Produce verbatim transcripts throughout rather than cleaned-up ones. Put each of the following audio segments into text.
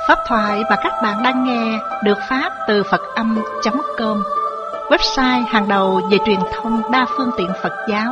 Pháp thoại mà các bạn đang nghe được phát từ Phật âm chấm com, website hàng đầu về truyền thông đa phương tiện Phật giáo.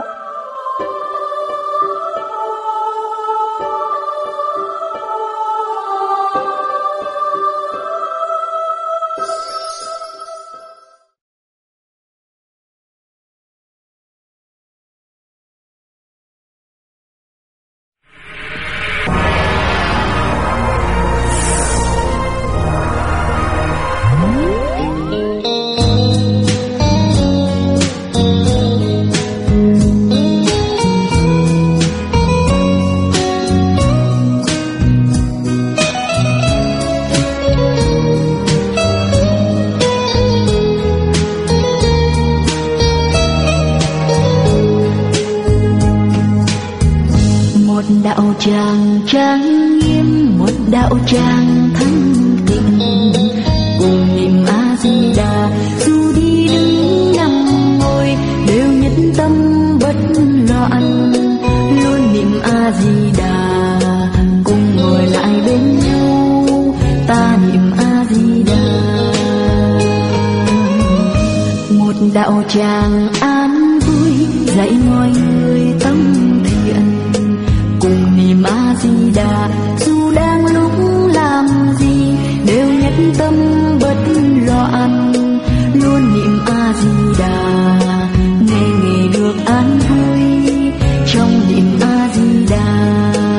Tràng trang nghiêm, một đạo tràng thanh tịnh, cùng niệm A Di Đà. Dù đi đứng nằm ngồi đều nhất tâm bất loạn, luôn niệm A Di Đà. Cùng ngồi lại bên nhau, ta niệm A Di Đà. Một đạo tràng an vui dạy mọi người tâm thiện, cùng niệm A Di Đà. Dù đang lúc làm gì đều nhất tâm bất loạn, luôn niệm A Di Đà. Ngày ngày được an vui trong niệm A Di Đà.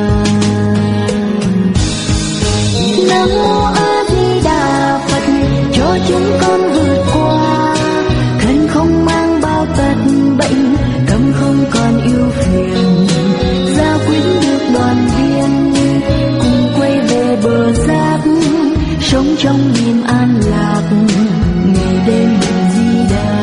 Nam mô A Di Đà Phật, cho chúng con vượt qua thân không mang bao tật bệnh, tâm không còn yêu phiền, gia quyến được đoàn viên, cùng quay về bờ giác, sống trong niềm an lạc, ngày đêm niệm Di Đà.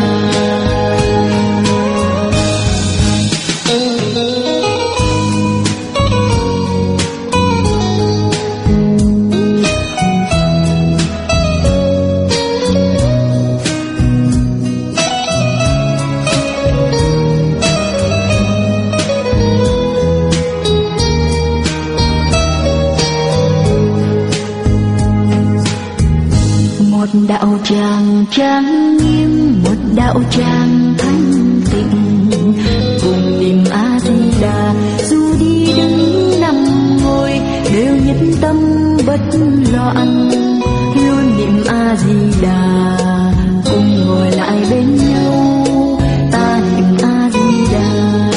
Đạo tràng trang nghiêm, một đạo tràng thanh tịnh, cùng niệm A Di Đà. Dù đi đứng nằm ngồi đều nhất tâm bất loạn, luôn niệm A Di Đà. Cùng ngồi lại bên nhau, ta niệm A Di Đà.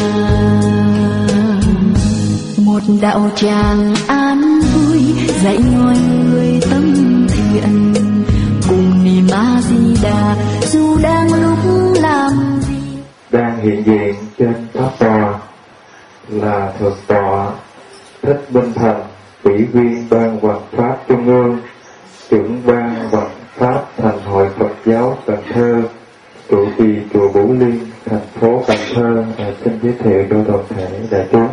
Một đạo tràng an vui dạy mọi người tâm thiện, cùng niệm A Di Đà. Dù đang lúc làm gì. Đang hiện diện trên pháp tòa là thượng tọa Thích Minh Thành, ủy viên ban hoằng pháp trung ương, trưởng ban hoằng pháp thành hội Phật giáo Cần Thơ, trụ trì chùa Bửu Liên, thành phố Cần Thơ. À, xin giới thiệu cho toàn thể đại chúng.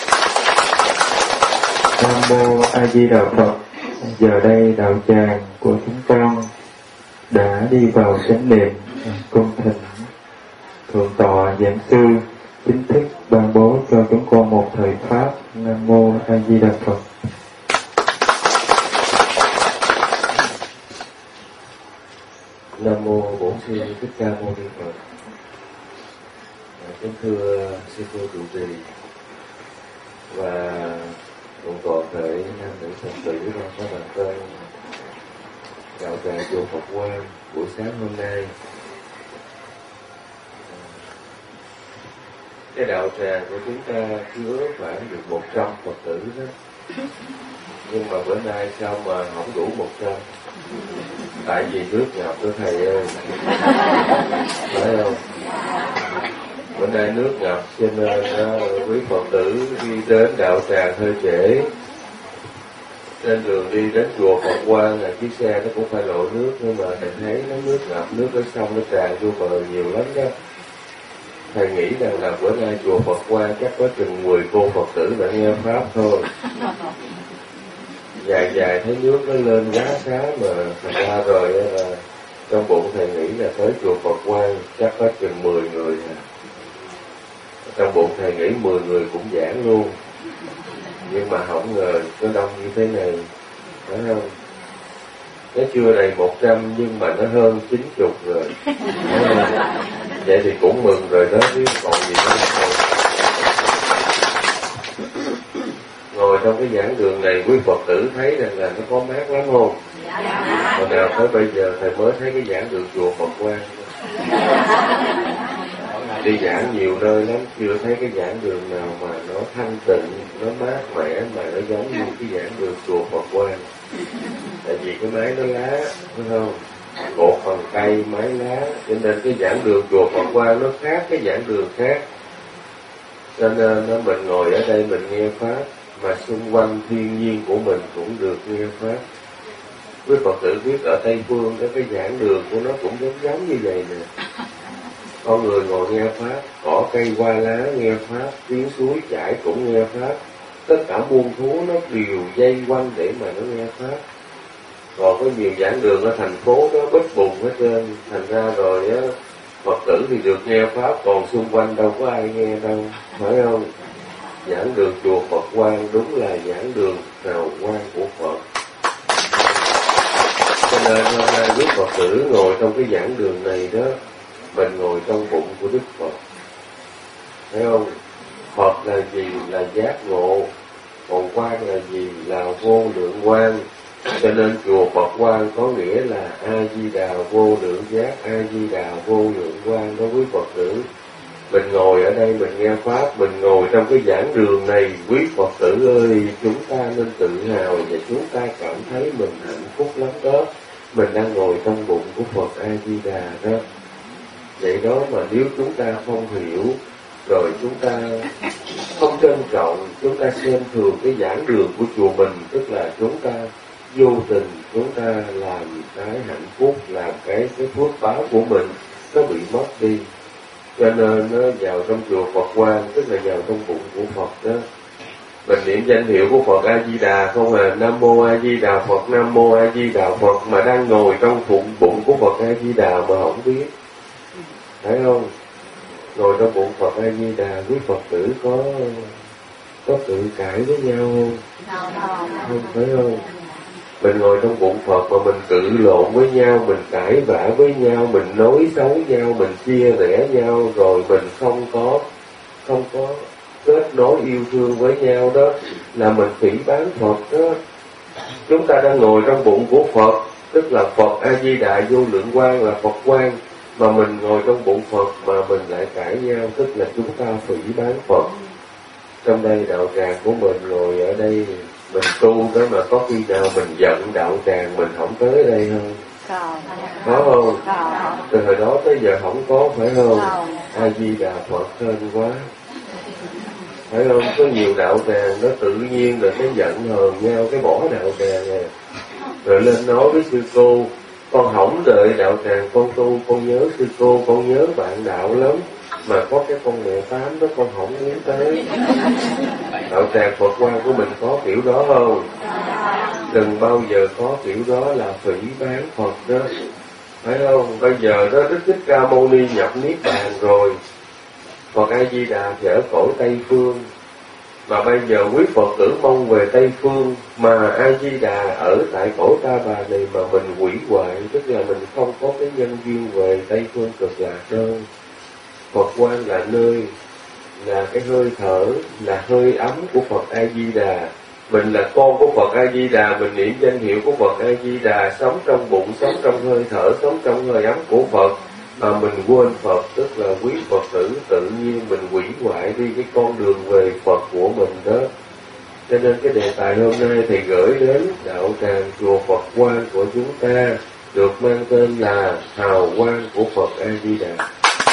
Nam mô A Di Đà Phật. Giờ đây đạo tràng của chúng con đã đi vào chánh niệm, cung thỉnh thượng tọa giảng sư chính thức ban bố cho chúng con một thời pháp. Nam mô A Di Đà Phật. Nam mô Bổn Sư Thích Ca Mâu Ni Phật. Kính thưa sư cô trụ trì và cùng toàn thể nam nữ Phật tử trong các bàn tên đạo tràng chùa Phật Hoa buổi sáng hôm nay. Cái đạo tràng của chúng ta chứa khoảng được một trăm Phật tử đó, nhưng mà bữa nay sao mà không đủ một trăm? Tại vì nước ngập đó thầy ơi, phải không? Bữa nay nước ngập cho nên uh, quý Phật tử đi đến đạo tràng hơi trễ. Trên đường đi đến chùa Phật Hoa là chiếc xe nó cũng phải lộ nước, nhưng mà thầy thấy nó nước ngập, nước ở sông nó tràn vô bờ nhiều lắm đó. Thầy nghĩ rằng là bữa nay chùa Phật Hoa chắc có chừng mười cô Phật tử đã nghe pháp thôi. Dài dài thấy nước nó lên quá xá mà thành ra rồi là trong bụng thầy nghĩ là tới chùa Phật Hoa chắc có chừng mười người. Trong bụng thầy nghĩ mười người cũng giảng luôn, nhưng mà không ngờ nó đông như thế này, phải không? Nó chưa đầy một trăm nhưng mà nó hơn chín chục rồi. Vậy thì cũng mừng rồi đó chứ còn gì nữa không. Ngồi trong cái giảng đường này quý Phật tử thấy rằng là nó có mát lắm không? Hồi nào tới bây giờ thầy mới thấy cái giảng đường chùa Phật Quang. Đi giảng nhiều nơi lắm, chưa thấy cái giảng đường nào mà nó thanh tịnh, nó mát mẻ mà nó giống như cái giảng đường chùa Phật Quang. Tại vì cái mái nó lá, phải không? Cột bằng cây, mái lá, cho nên cái giảng đường chùa Phật Quang nó khác cái giảng đường khác. Cho nên nó mình ngồi ở đây mình nghe Pháp, mà xung quanh thiên nhiên của mình cũng được nghe Pháp. Quý Phật tử biết ở Tây Phương đó, cái giảng đường của nó cũng giống giống như vậy nè. Con người ngồi nghe Pháp, cỏ cây hoa lá nghe Pháp, tiếng suối chảy cũng nghe Pháp. Tất cả muôn thú nó đều dây quanh để mà nó nghe Pháp. Còn có nhiều giảng đường ở thành phố đó bích bùng hết trơn, thành ra rồi á, Phật tử thì được nghe Pháp, còn xung quanh đâu có ai nghe đâu, phải không? Giảng đường chùa Phật Quang đúng là giảng đường hào quang của Phật. Cho nên hôm nay quý Phật tử ngồi trong cái giảng đường này đó, mình ngồi trong bụng của Đức Phật, thấy không? Phật là gì? Là giác ngộ. Còn quang là gì? Là vô lượng quang. Cho nên chùa Phật Quang có nghĩa là A Di Đà vô lượng giác, A Di Đà vô lượng quang đó quý Phật tử. Mình ngồi ở đây mình nghe Pháp, mình ngồi trong cái giảng đường này, quý Phật tử ơi, chúng ta nên tự hào và chúng ta cảm thấy mình hạnh phúc lắm đó. Mình đang ngồi trong bụng của Phật A Di Đà đó. Vậy đó mà nếu chúng ta không hiểu, rồi chúng ta không trân trọng, chúng ta xem thường cái giảng đường của chùa mình, tức là chúng ta vô tình, chúng ta làm cái hạnh phúc, làm cái cái phước báo của mình nó bị mất đi. Cho nên nó vào trong chùa Phật Quang, tức là vào trong bụng của Phật đó. Mình niệm danh hiệu của Phật A Di Đà không à, Nam Mô A Di Đà Phật, Nam Mô A Di Đà Phật, mà đang ngồi trong bụng bụng của Phật A Di Đà mà không biết, thấy không? Ngồi trong bụng Phật A Di Đà, quý Phật tử có có cự cãi với nhau không? Không, phải không? Mình ngồi trong bụng Phật mà mình cự lộn với nhau, mình cãi vã với nhau, mình nói xấu nhau, mình chia rẽ nhau, rồi mình không có không có kết nối yêu thương với nhau đó, là mình phỉ báng Phật đó. Chúng ta đang ngồi trong bụng của Phật, tức là Phật A Di Đà vô lượng quang, là Phật quang, mà mình ngồi trong bụng Phật mà mình lại cãi nhau, tức là chúng ta phỉ báng Phật. Trong đây đạo tràng của mình ngồi ở đây, mình tu đó mà có khi nào mình giận đạo tràng mình không tới đây không? Có không? Từ hồi đó tới giờ không có, phải không? A Di Đà Phật hên quá, phải không? Có nhiều đạo tràng nó tự nhiên rồi cái giận hờn nhau, cái bỏ đạo tràng này, rồi lên nói với sư cô, con hỏng đợi đạo tràng con tu, con nhớ sư cô, con nhớ bạn đạo lắm, mà có cái con mẹ tám đó con không muốn tới. Đạo tràng Phật Quang của mình có kiểu đó không? Đừng bao giờ có kiểu đó, là phỉ báng Phật đó, phải không? Bây giờ đó Đức Thích Ca Mâu Ni nhập niết bàn rồi, Phật A Di Đà thì ở cõi Tây Phương, mà bây giờ quý Phật tử mong về Tây Phương, mà A Di Đà ở tại cõi Ta Bà này mà mình hủy hoại, tức là mình không có cái nhân duyên về Tây Phương Cực Lạc đâu. Phật Quang là nơi, là cái hơi thở, là hơi ấm của Phật A Di Đà. Mình là con của Phật A Di Đà, mình niệm danh hiệu của Phật A Di Đà, sống trong bụng, sống trong hơi thở, sống trong hơi ấm của Phật, mà mình quên Phật, tức là quý Phật tử tự nhiên mình hủy hoại đi cái con đường về Phật của mình đó. Cho nên cái đề tài hôm nay thầy gửi đến đạo tràng chùa Phật Quang của chúng ta được mang tên là Hào Quang của Phật A Di Đà.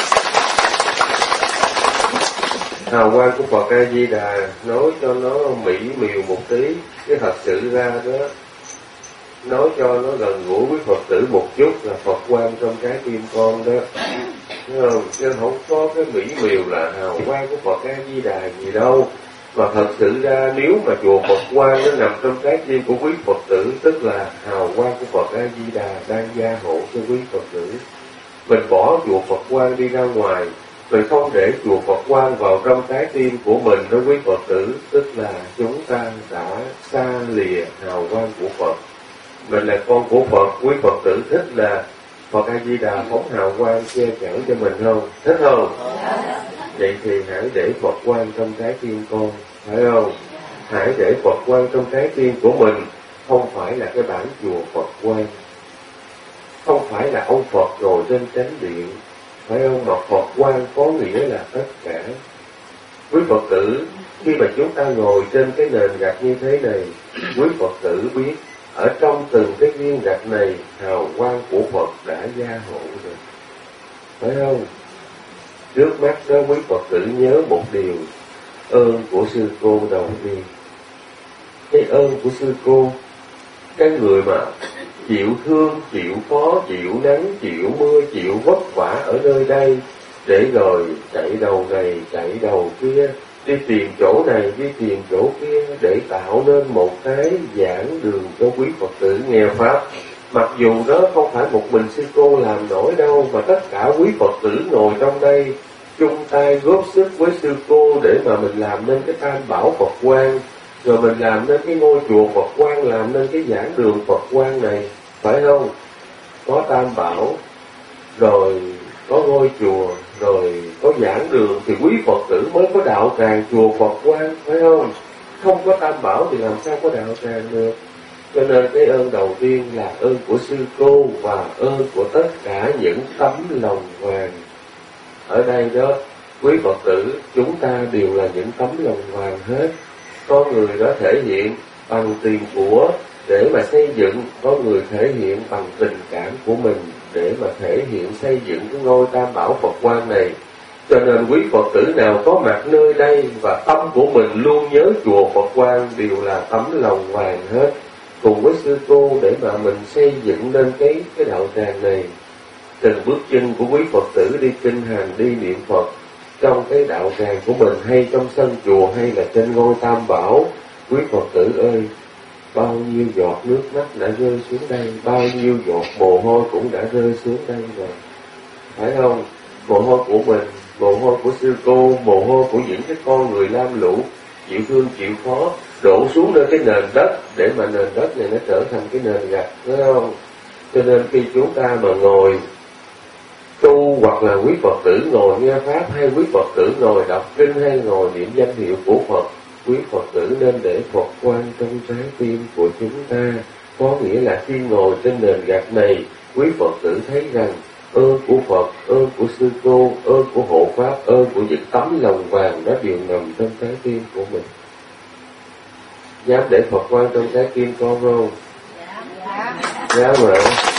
Hào quang của Phật A Di Đà nói cho nó mỹ miều một tí, chứ thật sự ra đó nói cho nó gần gũi với Phật tử một chút là Phật quang trong trái tim con đó, thấy không? Chứ không có cái mỹ miều là hào quang của Phật A Di Đà gì đâu. Mà thật sự ra nếu mà chùa Phật Quang nó nằm trong trái tim của quý Phật tử, tức là hào quang của Phật A Di Đà đang gia hộ cho quý Phật tử. Mình bỏ chùa Phật Quang đi ra ngoài, mình không để chùa Phật Quang vào trong trái tim của mình đó quý Phật tử, tức là chúng ta đã xa lìa hào quang của Phật. mình là con của Phật, quý Phật tử thích là Phật A Di Đà phóng hào quang che chở cho mình không? Thích không? Vậy thì hãy để Phật quang trong trái tim con, phải không? Hãy để Phật quang trong trái tim của mình, không phải là cái bản chùa Phật quang, không phải là ông Phật ngồi trên chánh điện, phải không? Mà Phật quang có nghĩa là tất cả. Quý Phật tử, khi mà chúng ta ngồi trên cái nền gạch như thế này, quý Phật tử biết ở trong từng cái viên gạch này hào quang của Phật đã gia hộ rồi, phải không? Trước mắt đó quý Phật tử nhớ một điều, ơn của sư cô đầu tiên. Cái ơn của sư cô, cái người mà chịu thương, chịu khó, chịu nắng, chịu mưa, chịu vất vả ở nơi đây, để rồi chạy đầu này, chạy đầu kia, đi tìm chỗ này, đi tìm chỗ kia, để tạo nên một cái giảng đường cho quý Phật tử nghe Pháp. Mặc dù đó không phải một mình sư cô làm nổi đâu, mà tất cả quý Phật tử ngồi trong đây chung tay góp sức với sư cô để mà mình làm nên cái tam bảo Phật quang, rồi mình làm nên cái ngôi chùa Phật quang, làm nên cái giảng đường Phật quang này, phải không? Có tam bảo, rồi có ngôi chùa, rồi có giảng đường, thì quý Phật tử mới có đạo tràng chùa Phật quang, phải không? Không có tam bảo thì làm sao có đạo tràng được. Cho nên cái ơn đầu tiên là ơn của sư cô và ơn của tất cả những tấm lòng vàng. Ở đây đó, quý Phật tử, chúng ta đều là những tấm lòng vàng hết. Có người đó thể hiện bằng tiền của để mà xây dựng, có người thể hiện bằng tình cảm của mình để mà thể hiện xây dựng cái ngôi tam bảo Phật quang này. Cho nên quý Phật tử nào có mặt nơi đây và tâm của mình luôn nhớ chùa Phật quang đều là tấm lòng vàng hết, cùng với sư cô để mà mình xây dựng nên cái cái đạo tràng này. Từng bước chân của quý Phật tử đi kinh hành, đi niệm Phật trong cái đạo tràng của mình, hay trong sân chùa, hay là trên ngôi tam bảo, quý Phật tử ơi, bao nhiêu giọt nước mắt đã rơi xuống đây, bao nhiêu giọt mồ hôi cũng đã rơi xuống đây rồi, phải không? Mồ hôi của mình, mồ hôi của sư cô, mồ hôi của những cái con người lam lũ chịu thương chịu khó đổ xuống lên cái nền đất để mà nền đất này nó trở thành cái nền gạch, phải không? Cho nên khi chúng ta mà ngồi tu, hoặc là quý Phật tử ngồi nghe Pháp, hay quý Phật tử ngồi đọc kinh, hay ngồi niệm danh hiệu của Phật, quý Phật tử nên để Phật quang trong trái tim của chúng ta. Có nghĩa là khi ngồi trên nền gạch này, quý Phật tử thấy rằng ơn của Phật, ơn của sư cô, ơn của hộ Pháp, ơn của những tấm lòng vàng đó đều nằm trong trái tim của mình. Dám để Phật quang trong trái tim con không? Dạ. Dám mà.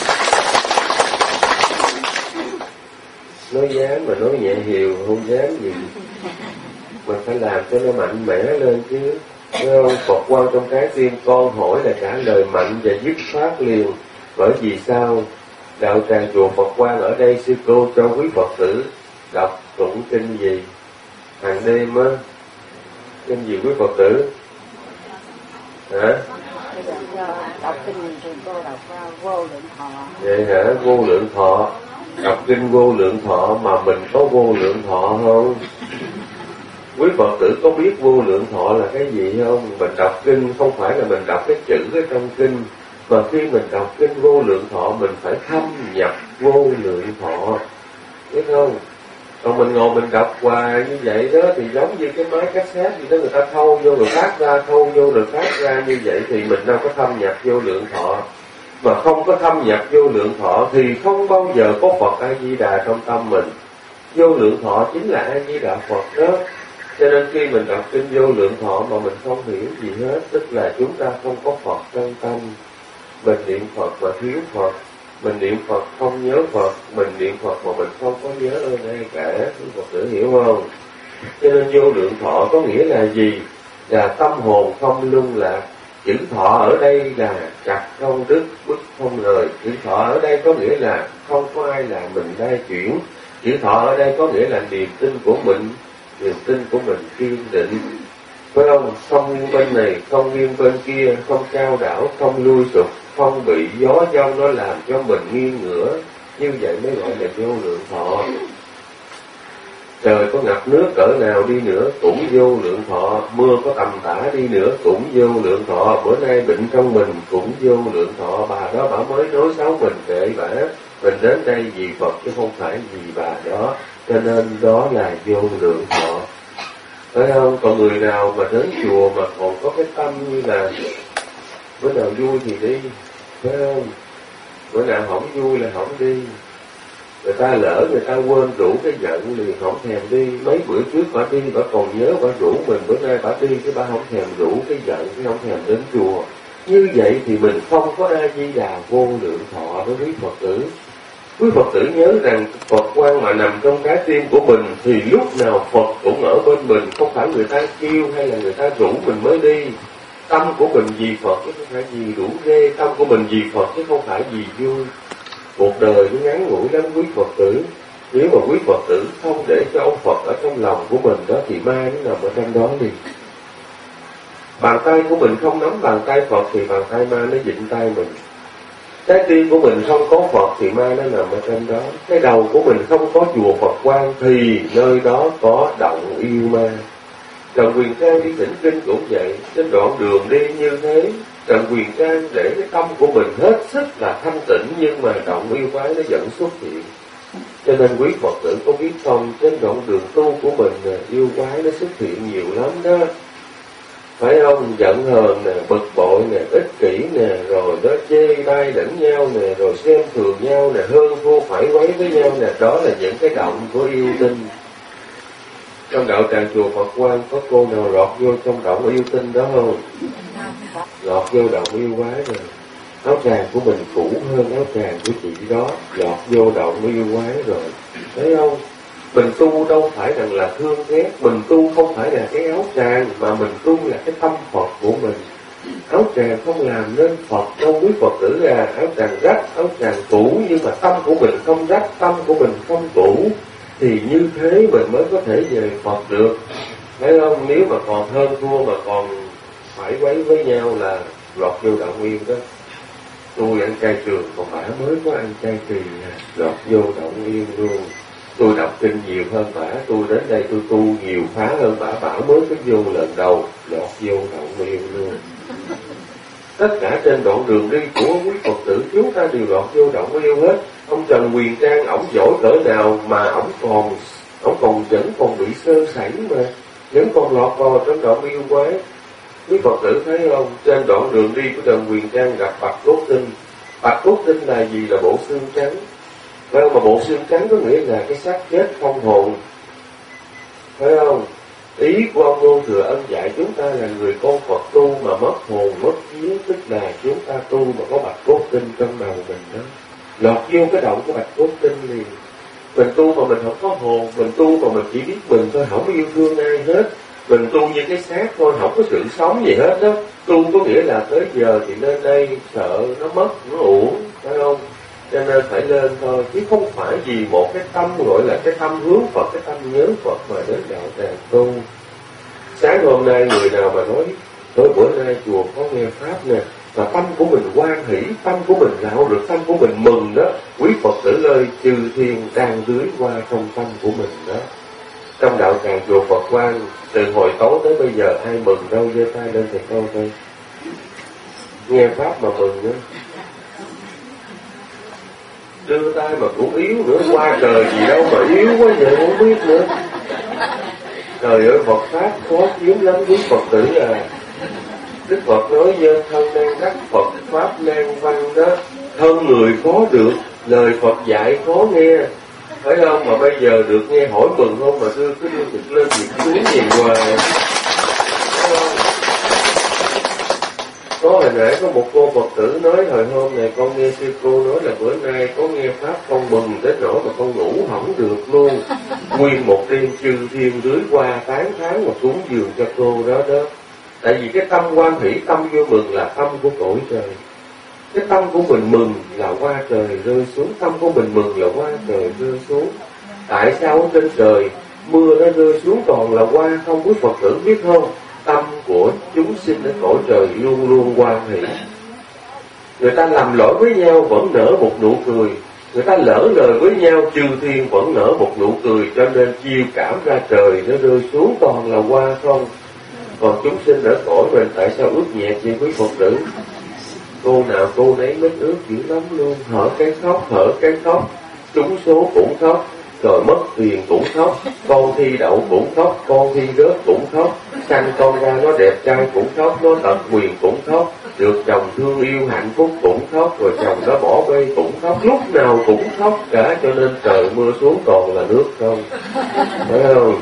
Nói dám mà nói nhẹ hiều, không dám gì. Mình phải làm cho nó mạnh mẽ lên chứ. Không? Phật quang trong trái tim con hỏi là trả lời mạnh và dứt khoát liền. Bởi vì sao? Đạo tràng chùa Phật quang ở đây sư cô cho quý Phật tử đọc tụng kinh gì? Hàng đêm á, kinh gì quý Phật tử? Hả? Đọc kinh thì cô đọc vô lượng thọ. Vậy hả? Vô lượng thọ. Đọc kinh vô lượng thọ mà mình có vô lượng thọ không? Quý Phật tử có biết vô lượng thọ là cái gì không? Mình đọc kinh không phải là mình đọc cái chữ ở trong kinh, mà khi mình đọc kinh vô lượng thọ mình phải thâm nhập vô lượng thọ, biết không? Còn mình ngồi mình đọc hoài như vậy đó thì giống như cái máy cassette gì đó, người ta thâu vô rồi phát ra, thâu vô rồi phát ra, như vậy thì mình đâu có thâm nhập vô lượng thọ. Mà không có thâm nhập vô lượng thọ thì không bao giờ có Phật A Di Đà trong tâm mình. Vô lượng thọ chính là A Di Đà Phật đó. Cho nên khi mình đọc kinh vô lượng thọ mà mình không hiểu gì hết, tức là chúng ta không có Phật trong tâm. Mình niệm Phật mà thiếu Phật, mình niệm Phật không nhớ Phật, mình niệm Phật mà mình không có nhớ ơn ai cả. Quý Phật tử hiểu không? Cho nên vô lượng thọ có nghĩa là gì? Là tâm hồn không luân lạc. Chữ thọ ở đây là chặt không đứt, bứt không rời. Chữ thọ ở đây có nghĩa là không có ai làm mình đai chuyển. Chữ thọ ở đây có nghĩa là niềm tin của mình, niềm tin của mình kiên định, phải không? Không nghiêng bên này, không nghiêng bên kia, không trao đảo, không lui sụp, không bị gió giông nó làm cho mình nghiêng ngửa. Như vậy mới gọi là vô lượng thọ. Trời có ngập nước cỡ nào đi nữa cũng vô lượng thọ, mưa có tầm tã đi nữa cũng vô lượng thọ, bữa nay bệnh trong mình cũng vô lượng thọ. Bà đó bà mới nói xấu mình kệ bà, mình đến đây vì Phật chứ không phải vì bà đó, cho nên đó là vô lượng thọ. Phải không? Còn người nào mà đến chùa mà còn có cái tâm như là bữa nào vui thì đi, phải không? Bữa nào không vui là không đi. Người ta lỡ người ta quên rủ cái giận liền không thèm đi. Mấy bữa trước bà đi bà còn nhớ bà rủ mình, bữa nay bà đi cái bà không thèm rủ cái giận, cái không thèm đến chùa. Như vậy thì mình không có A Di Đà vô lượng thọ đối với Phật tử. Quý Phật tử nhớ rằng Phật quan mà nằm trong trái tim của mình thì lúc nào Phật cũng ở bên mình, không phải người ta kêu hay là người ta rủ mình mới đi. Tâm của mình vì Phật chứ không phải vì đủ ghê, tâm của mình vì Phật chứ không phải vì vui. Cuộc đời nó ngắn ngủi lắm quý Phật tử. Nếu mà quý Phật tử không để cho ông Phật ở trong lòng của mình đó thì ma nó nằm ở trong đó liền. Bàn tay của mình không nắm bàn tay Phật thì bàn tay ma nó vịn tay mình. Trái tim của mình không có Phật thì ma nó nằm ở trên đó. Cái đầu của mình không có chùa Phật Quan thì nơi đó có động yêu ma. Trần Quyền Trang đi thỉnh kinh cũng vậy. Trên đoạn đường đi như thế, Trần Quyền Trang để cái tâm của mình hết sức là thanh tịnh, nhưng mà động yêu quái nó vẫn xuất hiện. Cho nên quý Phật tử có biết không, trên đoạn đường tu của mình yêu quái nó xuất hiện nhiều lắm đó. Phải không? Giận hờn nè, bực bội nè, ích kỷ nè, rồi đó chê bai lẫn nhau nè, rồi xem thường nhau nè, hơn thua phải quấy với nhau nè. Đó là những cái động của yêu tinh. Trong đạo tràng chùa Phật Quan có cô nào lọt vô trong động yêu tinh đó không? Lọt vô động yêu quái rồi. Áo tràng của mình cũ hơn áo tràng của chị đó, lọt vô động yêu quái rồi. Thấy không? Mình tu đâu phải rằng là thương ghét, mình tu không phải là cái áo tràng, mà mình tu là cái tâm Phật của mình. Áo tràng không làm nên Phật đâu quý Phật tử à. Áo tràng rách, áo tràng cũ, nhưng mà tâm của mình không rách, tâm của mình không cũ, thì như thế mình mới có thể về Phật được. Thấy không? Nếu mà còn hơn thua mà còn phải quấy với nhau là lọt vô động yêu đó. Tôi ăn chay trường, còn bả mới có ăn chay trì nè, lọt vô động yêu luôn. Tôi đọc kinh nhiều hơn bả, tôi đến đây tôi tu nhiều phá hơn bả, bả mới có vô lần đầu, lọt vô động yêu luôn. Tất cả trên đoạn đường đi của quý Phật tử chúng ta đều lọt vô động yêu hết. Ông Trần Quyền Trang, ổng giỏi cỡ nào mà ổng còn, ổng còn vẫn còn bị sơ sẩy mà, vẫn còn lọt vào trong động yêu quái. Quý Phật tử thấy không? Trên đoạn đường đi của Trần Quyền Trang gặp bạch cốt tinh. Bạch cốt tinh là gì? Là bộ xương trắng. Phải không? Mà bộ xương trắng có nghĩa là cái xác chết không hồn. Phải không? Ý của ông Ngô Thừa Ân dạy chúng ta là người con Phật tu mà mất hồn, mất vía, tức là chúng ta tu mà có bạch cốt tinh trong đầu mình đó. Lọt vô cái động của bạch cốt tinh liền. Mình tu mà mình không có hồn, mình tu mà mình chỉ biết mình thôi, không có yêu thương ai hết. Mình tu như cái xác thôi, không có sự sống gì hết đó. Tu có nghĩa là tới giờ thì lên đây sợ nó mất, nó uổng, phải không? Cho nên phải lên thôi, chứ không phải vì một cái tâm gọi là cái tâm hướng Phật, cái tâm nhớ Phật mà đến đạo tràng tu. Sáng hôm nay người nào mà nói, tối bữa nay chùa có nghe Pháp nè, và tâm của mình hoan hỷ, tâm của mình rạo được, tâm của mình mừng đó. Quý Phật tử ơi, chư thiên đang dưới qua trong tâm của mình đó. Trong đạo tràng chùa Phật Quan, từ hồi tối tới bây giờ ai mừng đâu, giơ tay lên thầy coi thôi. Nghe Pháp mà mừng nữa. Đưa tay mà cũng yếu nữa, qua trời gì đâu mà yếu quá vậy, không biết nữa. Trời ơi, Phật Pháp khó kiếm lắm quý Phật tử à. Đức Phật nói dân thân đang đắc Phật Pháp nan văn đó. Thân người khó được, lời Phật dạy khó nghe. Phải không? Mà bây giờ được nghe hỏi mừng không mà đưa cứ đưa thịt lên việc xuống gì hoài. Có hồi nãy có một cô Phật tử nói hồi hôm này con nghe sư cô nói là bữa nay có nghe Pháp con mừng đến nỗi mà con ngủ không được luôn. Nguyên một đêm chư thiên rưới qua tán tháng mà cúng dường cho cô đó đó. Tại vì cái tâm hoan hỷ, tâm vui mừng là tâm của cõi trời. Cái tâm của mình mừng là hoa trời rơi xuống, tâm của mình mừng là hoa trời rơi xuống. Tại sao trên trời mưa nó rơi xuống toàn là hoa không, quý Phật tử biết không? Tâm của chúng sinh ở cõi trời luôn luôn hoan hỷ. Người ta làm lỗi với nhau vẫn nở một nụ cười, Người ta lỡ lời với nhau, chư thiên vẫn nở một nụ cười, cho nên chiêu cảm ra trời nó rơi xuống toàn là hoa không. Còn chúng sinh ở cõi mình tại sao ướt nhẹp vậy quý Phật tử? Cô nào cô nấy mất ướt dữ lắm luôn, hở cái khóc, hở cái khóc, trúng số cũng khóc, rồi mất tiền cũng khóc, con thi đậu cũng khóc, con thi rớt cũng khóc, sanh con ra nó đẹp trai cũng khóc, nó tật quyền cũng khóc, được chồng thương yêu hạnh phúc cũng khóc, rồi chồng nó bỏ bê cũng khóc, lúc nào cũng khóc cả, cho nên trời mưa xuống toàn là nước không, phải không?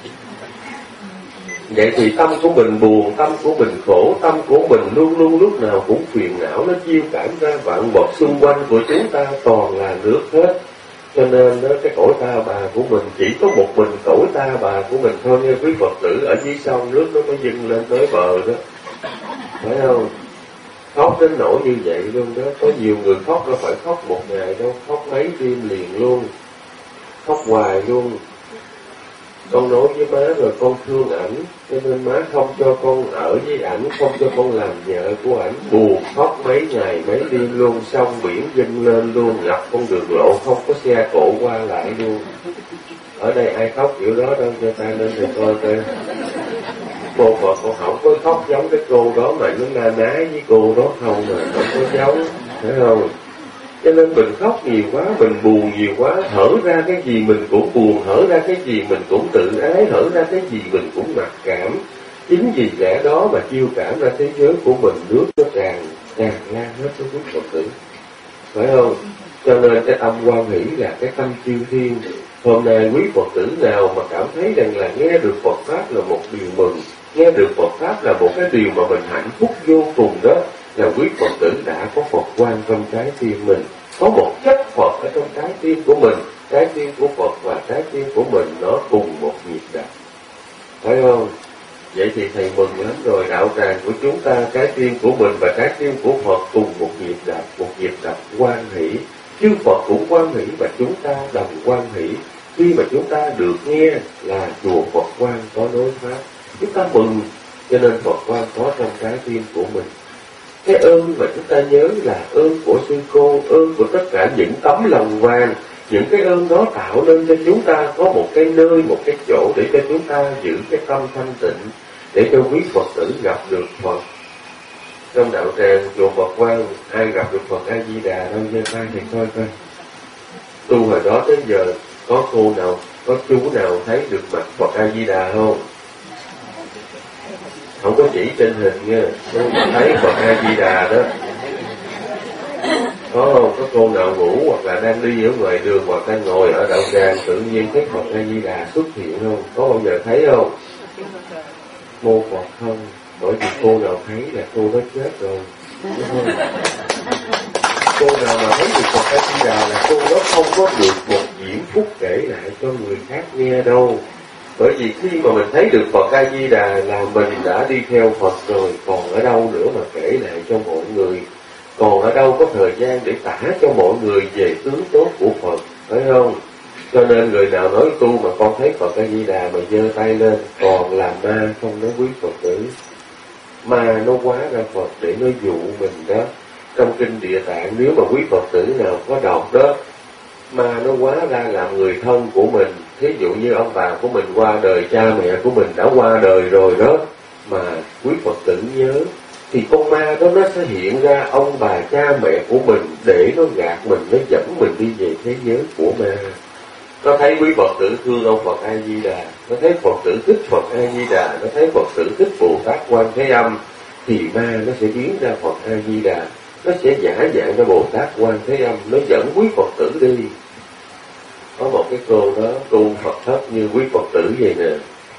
Vậy thì tâm của mình buồn, tâm của mình khổ, tâm của mình luôn luôn lúc nào cũng phiền não, nó chiêu cảm ra vạn vật xung quanh của chúng ta toàn là nước hết. Cho nên đó, cái cõi ta bà của mình chỉ có một mình cõi ta bà của mình thôi nha quý Phật tử, ở dưới sông nước nó mới dâng lên tới bờ đó, phải không? Khóc đến nỗi như vậy luôn đó, có nhiều người khóc đâu phải khóc một ngày đâu, khóc mấy đêm liền luôn, khóc hoài luôn. Con nói với má rồi con thương ảnh, cho nên má không cho con ở với ảnh, không cho con làm vợ của ảnh, buồn khóc mấy ngày mấy đêm luôn, sông biển dâng lên luôn, ngập con đường lộ, không có xe cộ qua lại luôn. Ở đây ai khóc kiểu đó đâu, cho ta nên thì coi coi. Cô Phật con không có khóc giống cái cô đó mà nó na ná với cô đó không mà, không có giống, phải không? Cho nên mình khóc nhiều quá, mình buồn nhiều quá, hở ra cái gì mình cũng buồn, hở ra cái gì mình cũng tự ái, hở ra cái gì mình cũng mặc cảm. Chính vì lẽ đó mà chiêu cảm ra thế giới của mình, nước nó tràn, tràn lan hết cho quý Phật tử, phải không? Cho nên cái tâm hoan hỷ là cái tâm chiêu thiên. Hôm nay quý Phật tử nào mà cảm thấy rằng là nghe được Phật Pháp là một điều mừng, nghe được Phật Pháp là một cái điều mà mình hạnh phúc vô cùng đó, là quý Phật tử đã có Phật quan trong trái tim mình, có một chất Phật ở trong trái tim của mình, trái tim của Phật và trái tim của mình nó cùng một nhịp đập, phải không? Vậy thì thầy mừng lắm rồi, đạo tràng của chúng ta, trái tim của mình và trái tim của Phật cùng một nhịp đập, một nhịp đập hoan hỷ. Chư Phật cũng hoan hỷ và chúng ta đồng hoan hỷ khi mà chúng ta được nghe là chùa Phật Quan có nói Pháp, chúng ta mừng. Cho nên Phật Quan có trong trái tim của mình. Cái ơn mà chúng ta nhớ là ơn của sư cô, ơn của tất cả những tấm lòng vàng. Những cái ơn đó tạo nên cho chúng ta có một cái nơi, một cái chỗ để cho chúng ta giữ cái tâm thanh tịnh, để cho quý Phật tử gặp được Phật. Trong đạo tràng chùa Phật Quan, ai gặp được Phật A Di Đà đâu, giơ tay thì coi coi. Tu hồi đó tới giờ có cô nào, có chú nào thấy được mặt Phật A Di Đà không? Không có chỉ trên hình nha, không thấy Phật A Di Đà đó. Có không? Có cô nào ngủ hoặc là đang đi ở ngoài đường hoặc đang ngồi ở đạo tràng tự nhiên thấy Phật A Di Đà xuất hiện không? Có bao giờ thấy không? Mô Phật không? Bởi vì cô nào thấy là cô đó chết rồi, đúng không? Cô nào mà thấy được Phật A Di Đà là cô đó không có được một diễm phúc kể lại cho người khác nghe đâu. Bởi vì khi mà mình thấy được Phật A Di Đà là mình đã đi theo Phật rồi, còn ở đâu nữa mà kể lại cho mọi người, còn ở đâu có thời gian để tả cho mọi người về tướng tốt của Phật, phải không? Cho nên người nào nói tu mà con thấy Phật A Di Đà mà giơ tay lên còn là ma không nói quý Phật tử. Ma nó hóa ra Phật để nó dụ mình đó. Trong kinh Địa Tạng nếu mà quý Phật tử nào có đọc đó, ma nó hóa ra làm người thân của mình. Thí dụ như ông bà của mình qua đời, cha mẹ của mình đã qua đời rồi đó, mà quý Phật tử nhớ, thì con ma đó nó sẽ hiện ra ông bà cha mẹ của mình để nó gạt mình, nó dẫn mình đi về thế giới của ma. Nó thấy quý Phật tử thương ông Phật A Di Đà, nó thấy Phật tử thích Phật A Di Đà, nó thấy Phật tử thích Bồ Tát Quan Thế Âm, thì ma nó sẽ biến ra Phật A Di Đà, nó sẽ giả dạng ra Bồ Tát Quan Thế Âm, nó dẫn quý Phật tử đi. Có một cái cô đó tu Phật thấp như quý Phật tử vậy nè.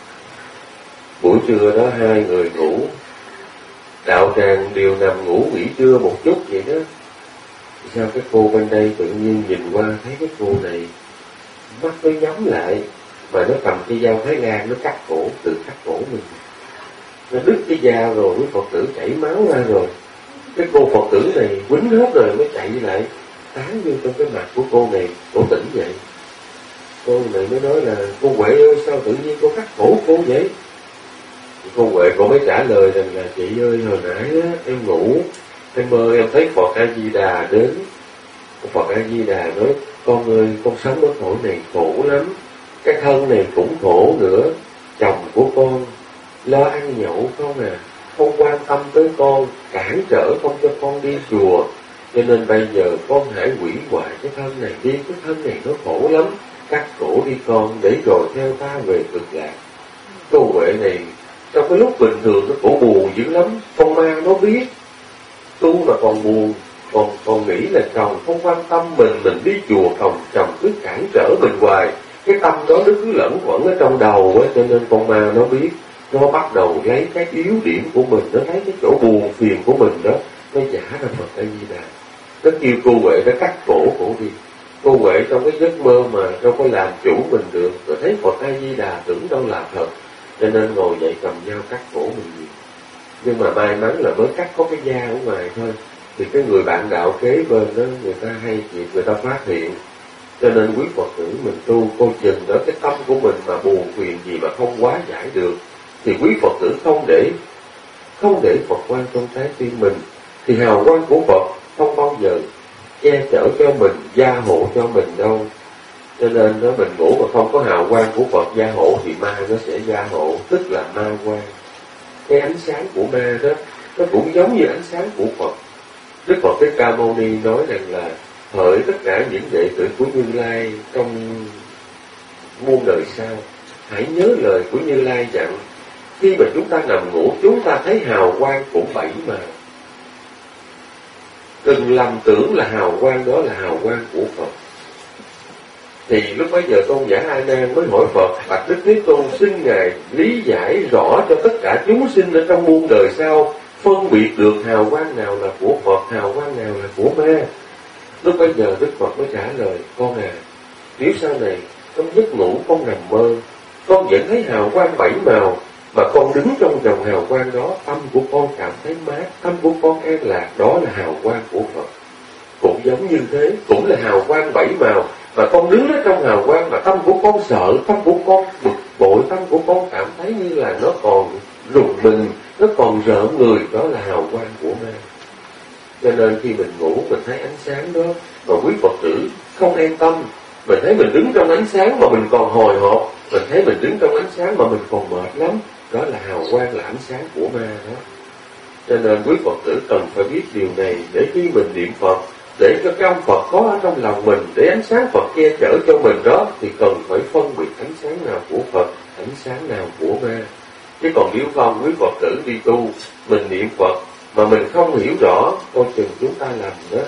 Buổi trưa đó hai người ngủ, đạo tràng đều nằm ngủ nghỉ trưa một chút vậy đó. Sao cái cô bên đây tự nhiên nhìn qua thấy cái cô này mắt nó nhắm lại, mà nó cầm cái dao thái lan nó cắt cổ, tự cắt cổ mình. Nó đứt cái dao rồi, quý Phật tử chảy máu ra rồi. Cái cô Phật tử này quýnh hết rồi mới chạy lại, tán vô trong cái mặt của cô này, cổ tỉnh vậy. Cô này mới nói là, cô Huệ ơi sao tự nhiên cô cắt cổ cô vậy? Cô Huệ cô mới trả lời rằng là, chị ơi hồi nãy á, em ngủ, em mơ em thấy Phật A Di Đà đến. Phật A Di Đà nói: con ơi, con sống ở cõi này khổ lắm, cái thân này cũng khổ nữa. Chồng của con lo ăn nhậu không à, không quan tâm tới con, cản trở không cho con đi chùa, cho nên bây giờ con hãy hủy hoại cái thân này đi, cái thân này nó khổ lắm, cắt cổ đi con, để rồi theo ta về cực lạc. Cô Huệ này trong cái lúc bình thường nó khổ buồn dữ lắm, con ma nó biết, tu mà còn buồn, còn còn nghĩ là chồng không quan tâm mình, mình đi chùa chồng chồng cứ cản trở mình hoài, cái tâm đó nó cứ lẫn quẩn ở trong đầu á, cho nên con ma nó biết, nó bắt đầu lấy cái yếu điểm của mình, nó thấy cái chỗ buồn phiền của mình đó, nó giả ra Phật A Di Đà. Nó kêu cô Huệ nó cắt cổ cổ đi. Cô Huệ trong cái giấc mơ mà đâu có làm chủ mình được, rồi thấy Phật A Di Đà tưởng đâu là thật, cho nên ngồi dậy cầm dao cắt cổ mình nhiều. Nhưng mà may mắn là mới cắt có cái da ở ngoài thôi, thì cái người bạn đạo kế bên đó người ta hay chuyện, người ta phát hiện. Cho nên quý Phật tử mình tu coi chừng đó, cái tâm của mình mà buồn phiền gì mà không hóa giải được, thì quý Phật tử không để không để Phật quan trong trái tim mình, thì hào quang của Phật không bao giờ che chở cho mình, gia hộ cho mình đâu. Cho nên đó, mình ngủ mà không có hào quang của Phật gia hộ thì ma nó sẽ gia hộ, tức là ma quang. Cái ánh sáng của ma đó nó cũng giống như ánh sáng của Phật. Đức Phật Thích Ca Mâu Ni nói rằng là hỡi tất cả những đệ tử của Như Lai trong muôn đời sau, hãy nhớ lời của Như Lai dặn, khi mà chúng ta nằm ngủ chúng ta thấy hào quang của bảy màu, đừng lầm tưởng là hào quang đó là hào quang của Phật. Thì lúc bấy giờ Tôn giả A Nan mới hỏi Phật: bạch Đức Thế Tôn, xin ngài lý giải rõ cho tất cả chúng sinh ở trong muôn đời sau phân biệt được hào quang nào là của Phật, hào quang nào là của ma. Lúc bấy giờ Đức Phật mới trả lời: con à, nếu sau này trong giấc ngủ con nằm mơ, con vẫn thấy hào quang bảy màu, mà con đứng trong dòng hào quang đó, tâm của con cảm thấy mát, tâm của con an lạc, đó là hào quang của Phật. Cũng giống như thế, cũng là hào quang bảy màu, mà con đứng ở trong hào quang mà tâm của con sợ, tâm của con bực bội, tâm của con cảm thấy như là nó còn rùng mình, nó còn rợn người, đó là hào quang của ma. Cho nên khi mình ngủ mình thấy ánh sáng đó, mà quý Phật tử không an tâm, mình thấy mình đứng trong ánh sáng mà mình còn hồi hộp, mình thấy mình đứng trong ánh sáng mà mình còn mệt lắm, đó là hào quang, là ánh sáng của ma đó. Cho nên quý Phật tử cần phải biết điều này, để khi mình niệm Phật, để cho cái ông Phật có ở trong lòng mình, để ánh sáng Phật che chở cho mình đó, thì cần phải phân biệt ánh sáng nào của Phật, ánh sáng nào của ma. Chứ còn nếu không, quý Phật tử đi tu, mình niệm Phật mà mình không hiểu rõ, coi chừng chúng ta làm đó.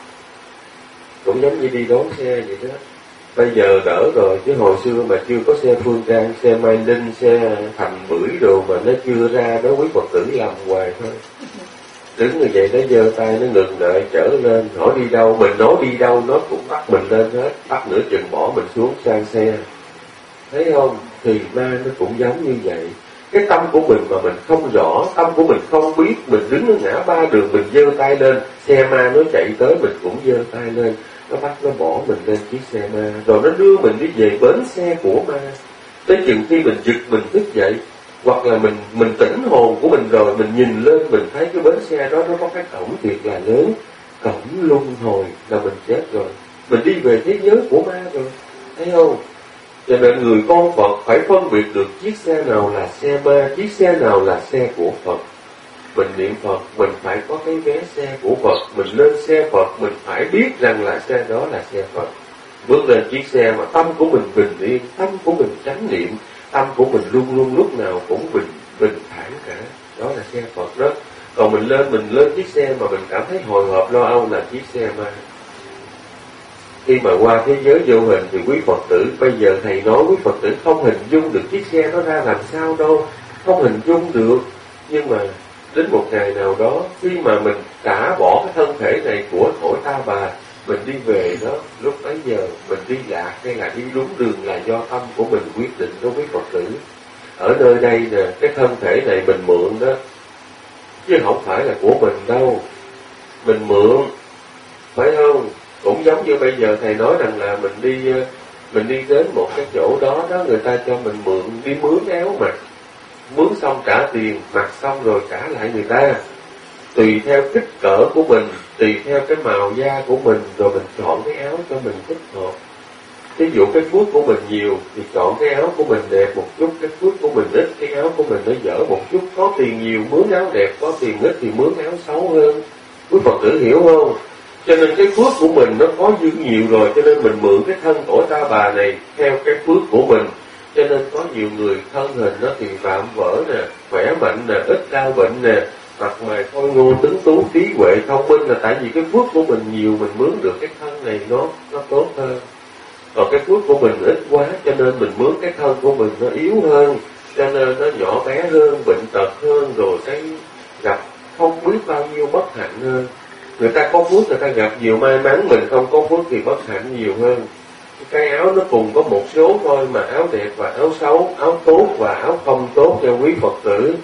Cũng giống như đi đón xe vậy đó. Bây giờ đỡ rồi, chứ hồi xưa mà chưa có xe Phương Trang, xe Mai Linh, xe Thành Bưởi đồ mà nó chưa ra đó, quý Phật tử làm hoài thôi. Đứng như vậy nó giơ tay nó ngừng đợi trở lên, hỏi đi đâu, mình nói đi đâu nó cũng bắt mình lên hết, bắt nửa chừng bỏ mình xuống sang xe. Thấy không? Thì ma nó cũng giống như vậy. Cái tâm của mình mà mình không rõ, tâm của mình không biết, mình đứng ở ngã ba đường mình giơ tay lên, xe ma nó chạy tới mình cũng giơ tay lên, nó bắt nó bỏ mình lên chiếc xe ma, rồi nó đưa mình đi về bến xe của ma. Tới chừng khi mình giật mình thức dậy, hoặc là mình mình tỉnh hồn của mình rồi, mình nhìn lên mình thấy cái bến xe đó nó có cái cổng thiệt là lớn, cổng luân hồi, là mình chết rồi, mình đi về thế giới của ma rồi, thấy không? Cho nên người con Phật phải phân biệt được chiếc xe nào là xe ma, chiếc xe nào là xe của Phật. Mình niệm Phật, mình phải có cái vé xe của Phật, mình lên xe Phật, mình phải biết rằng là xe đó là xe Phật. Bước lên chiếc xe mà tâm của mình bình yên, tâm của mình chánh niệm, tâm của mình luôn luôn lúc nào cũng bình bình thản cả, đó là xe Phật đó. Còn mình lên mình lên chiếc xe mà mình cảm thấy hồi hộp lo âu là chiếc xe ma. Khi mà qua thế giới vô hình thì quý Phật tử, bây giờ thầy nói quý Phật tử không hình dung được chiếc xe nó ra làm sao đâu, không hình dung được. Nhưng mà đến một ngày nào đó, khi mà mình trả bỏ cái thân thể này của cõi ta bà, mình đi về đó, lúc bấy giờ mình đi lạc hay là đi đúng đường là do tâm của mình quyết định đó quý Phật tử. Ở nơi đây nè, cái thân thể này mình mượn đó, chứ không phải là của mình đâu. Mình mượn, phải không? Cũng giống như bây giờ thầy nói rằng là mình đi mình đi đến một cái chỗ đó đó, người ta cho mình mượn đi mướn áo mặc, mướn xong trả tiền, mặc xong rồi trả lại người ta. tùy theo kích cỡ của mình, tùy theo cái màu da của mình, rồi mình chọn cái áo cho mình thích hợp. Ví dụ cái phước của mình nhiều thì chọn cái áo của mình đẹp một chút, cái phước của mình ít, cái áo của mình nó dở một chút. Có tiền nhiều mướn áo đẹp, có tiền ít thì mướn áo xấu hơn. Quý Phật tử hiểu không? Cho nên cái phước của mình nó có dư nhiều rồi, cho nên mình mượn cái thân tổ ta bà này theo cái phước của mình. Cho nên có nhiều người thân hình nó thì vạm vỡ nè, khỏe mạnh nè, ít đau bệnh nè, mặt mày khôi ngô tuấn tú, trí huệ thông minh, là tại vì cái phước của mình nhiều, mình mướn được cái thân này nó nó tốt hơn. Còn cái phước của mình ít quá, cho nên mình mướn cái thân của mình nó yếu hơn, cho nên nó nhỏ bé hơn, bệnh tật hơn, rồi cái gặp không biết bao nhiêu bất hạnh hơn. Người ta có phước người ta gặp nhiều may mắn, mình không có phước thì bất hạnh nhiều hơn. Cái áo nó cùng có một số thôi, mà áo đẹp và áo xấu, áo tốt và áo không tốt theo quý Phật tử.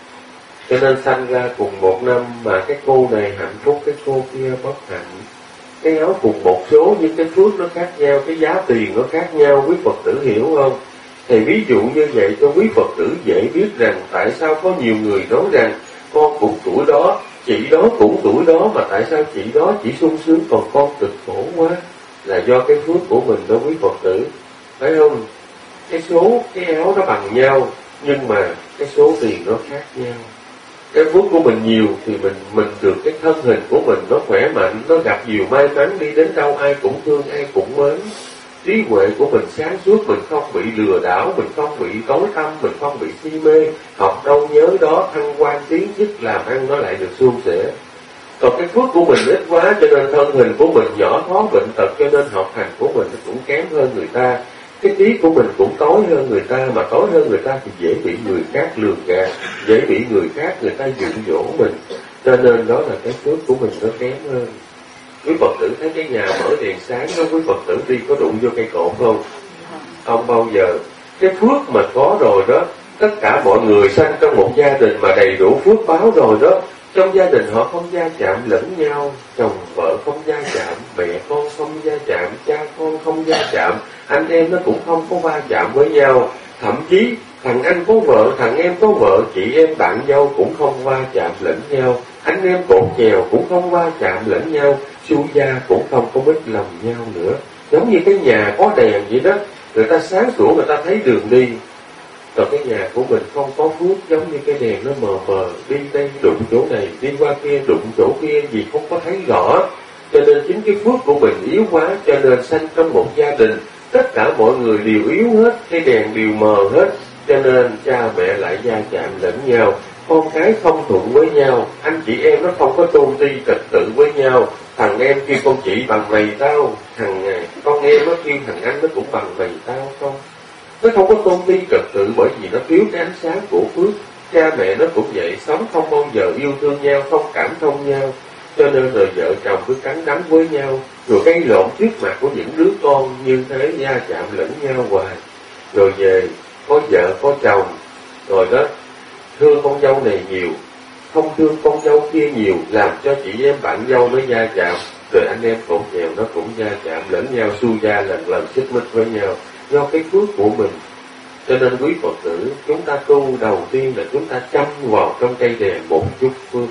Cho nên sanh ra cùng một năm mà cái cô này hạnh phúc, cái cô kia bất hạnh. Cái áo cùng một số nhưng cái phước nó khác nhau, cái giá tiền nó khác nhau, quý Phật tử hiểu không? Thì ví dụ như vậy cho quý Phật tử dễ biết rằng tại sao có nhiều người nói rằng con cũng tuổi đó, chị đó cũng tuổi đó, mà tại sao chị đó chỉ sung sướng còn con cực khổ quá? Là do cái phước của mình đó quý Phật tử, phải không? Cái số, cái áo nó bằng nhau, nhưng mà cái số tiền nó khác nhau. Cái phước của mình nhiều thì mình mình được cái thân hình của mình nó khỏe mạnh, nó gặp nhiều may mắn, đi đến đâu ai cũng thương, ai cũng mến. Trí huệ của mình sáng suốt, mình không bị lừa đảo, mình không bị tối tăm, mình không bị si mê, học đâu nhớ đó, thăng quan tiến chức, làm ăn nó lại được suôn sẻ. Còn cái phước của mình ít quá, cho nên thân hình của mình nhỏ khó bệnh tật, cho nên học hành của mình cũng kém hơn người ta. Cái trí của mình cũng tối hơn người ta, mà tối hơn người ta thì dễ bị người khác lường gạt, dễ bị người khác người ta dụ dỗ mình. Cho nên đó là cái phước của mình nó kém hơn. Quý Phật tử thấy cái nhà mở đèn sáng đó, quý Phật tử đi có đụng vô cây cột không? Không bao giờ. Cái phước mà có rồi đó, tất cả mọi người sanh trong một gia đình mà đầy đủ phước báo rồi đó, trong gia đình họ không va chạm lẫn nhau, chồng vợ không va chạm, mẹ con không va chạm, cha con không va chạm, anh em nó cũng không có va chạm với nhau. Thậm chí thằng anh có vợ, thằng em có vợ, chị em bạn dâu cũng không va chạm lẫn nhau, anh em cột chèo cũng không va chạm lẫn nhau, su gia cũng không có mít lòng nhau nữa. Giống như cái nhà có đèn vậy đó, người ta sáng sủa người ta thấy đường đi. Còn cái nhà của mình không có phước, giống như cái đèn nó mờ mờ, đi đây đụng chỗ này, đi qua kia đụng chỗ kia, gì không có thấy rõ. Cho nên chính cái phước của mình yếu quá, cho nên sanh trong một gia đình tất cả mọi người đều yếu hết, cái đèn đều mờ hết, cho nên cha mẹ lại va chạm lẫn nhau, con cái không thuận với nhau, anh chị em nó không có tôn ti trật tự với nhau. Thằng em kêu con chị bằng mày tao, thằng con em nó kêu thằng anh nó cũng bằng mày tao không. Nó không có tôn ti trật tự bởi vì nó thiếu cái ánh sáng của phước. Cha mẹ nó cũng vậy, sống không bao giờ yêu thương nhau, không cảm thông nhau. Cho nên rồi vợ chồng cứ cắn đắng với nhau, rồi gây lộn trước mặt của những đứa con như thế, va chạm lẫn nhau hoài. Rồi về có vợ có chồng, rồi đó thương con dâu này nhiều, không thương con dâu kia nhiều, làm cho chị em bạn dâu nó va chạm, rồi anh em cột chèo nó cũng va chạm lẫn nhau, xu gia lần lần xích mích với nhau, do cái phước của mình. Cho nên quý Phật tử, chúng ta tu đầu tiên là chúng ta chăm vào trong cây đèn một chút phước.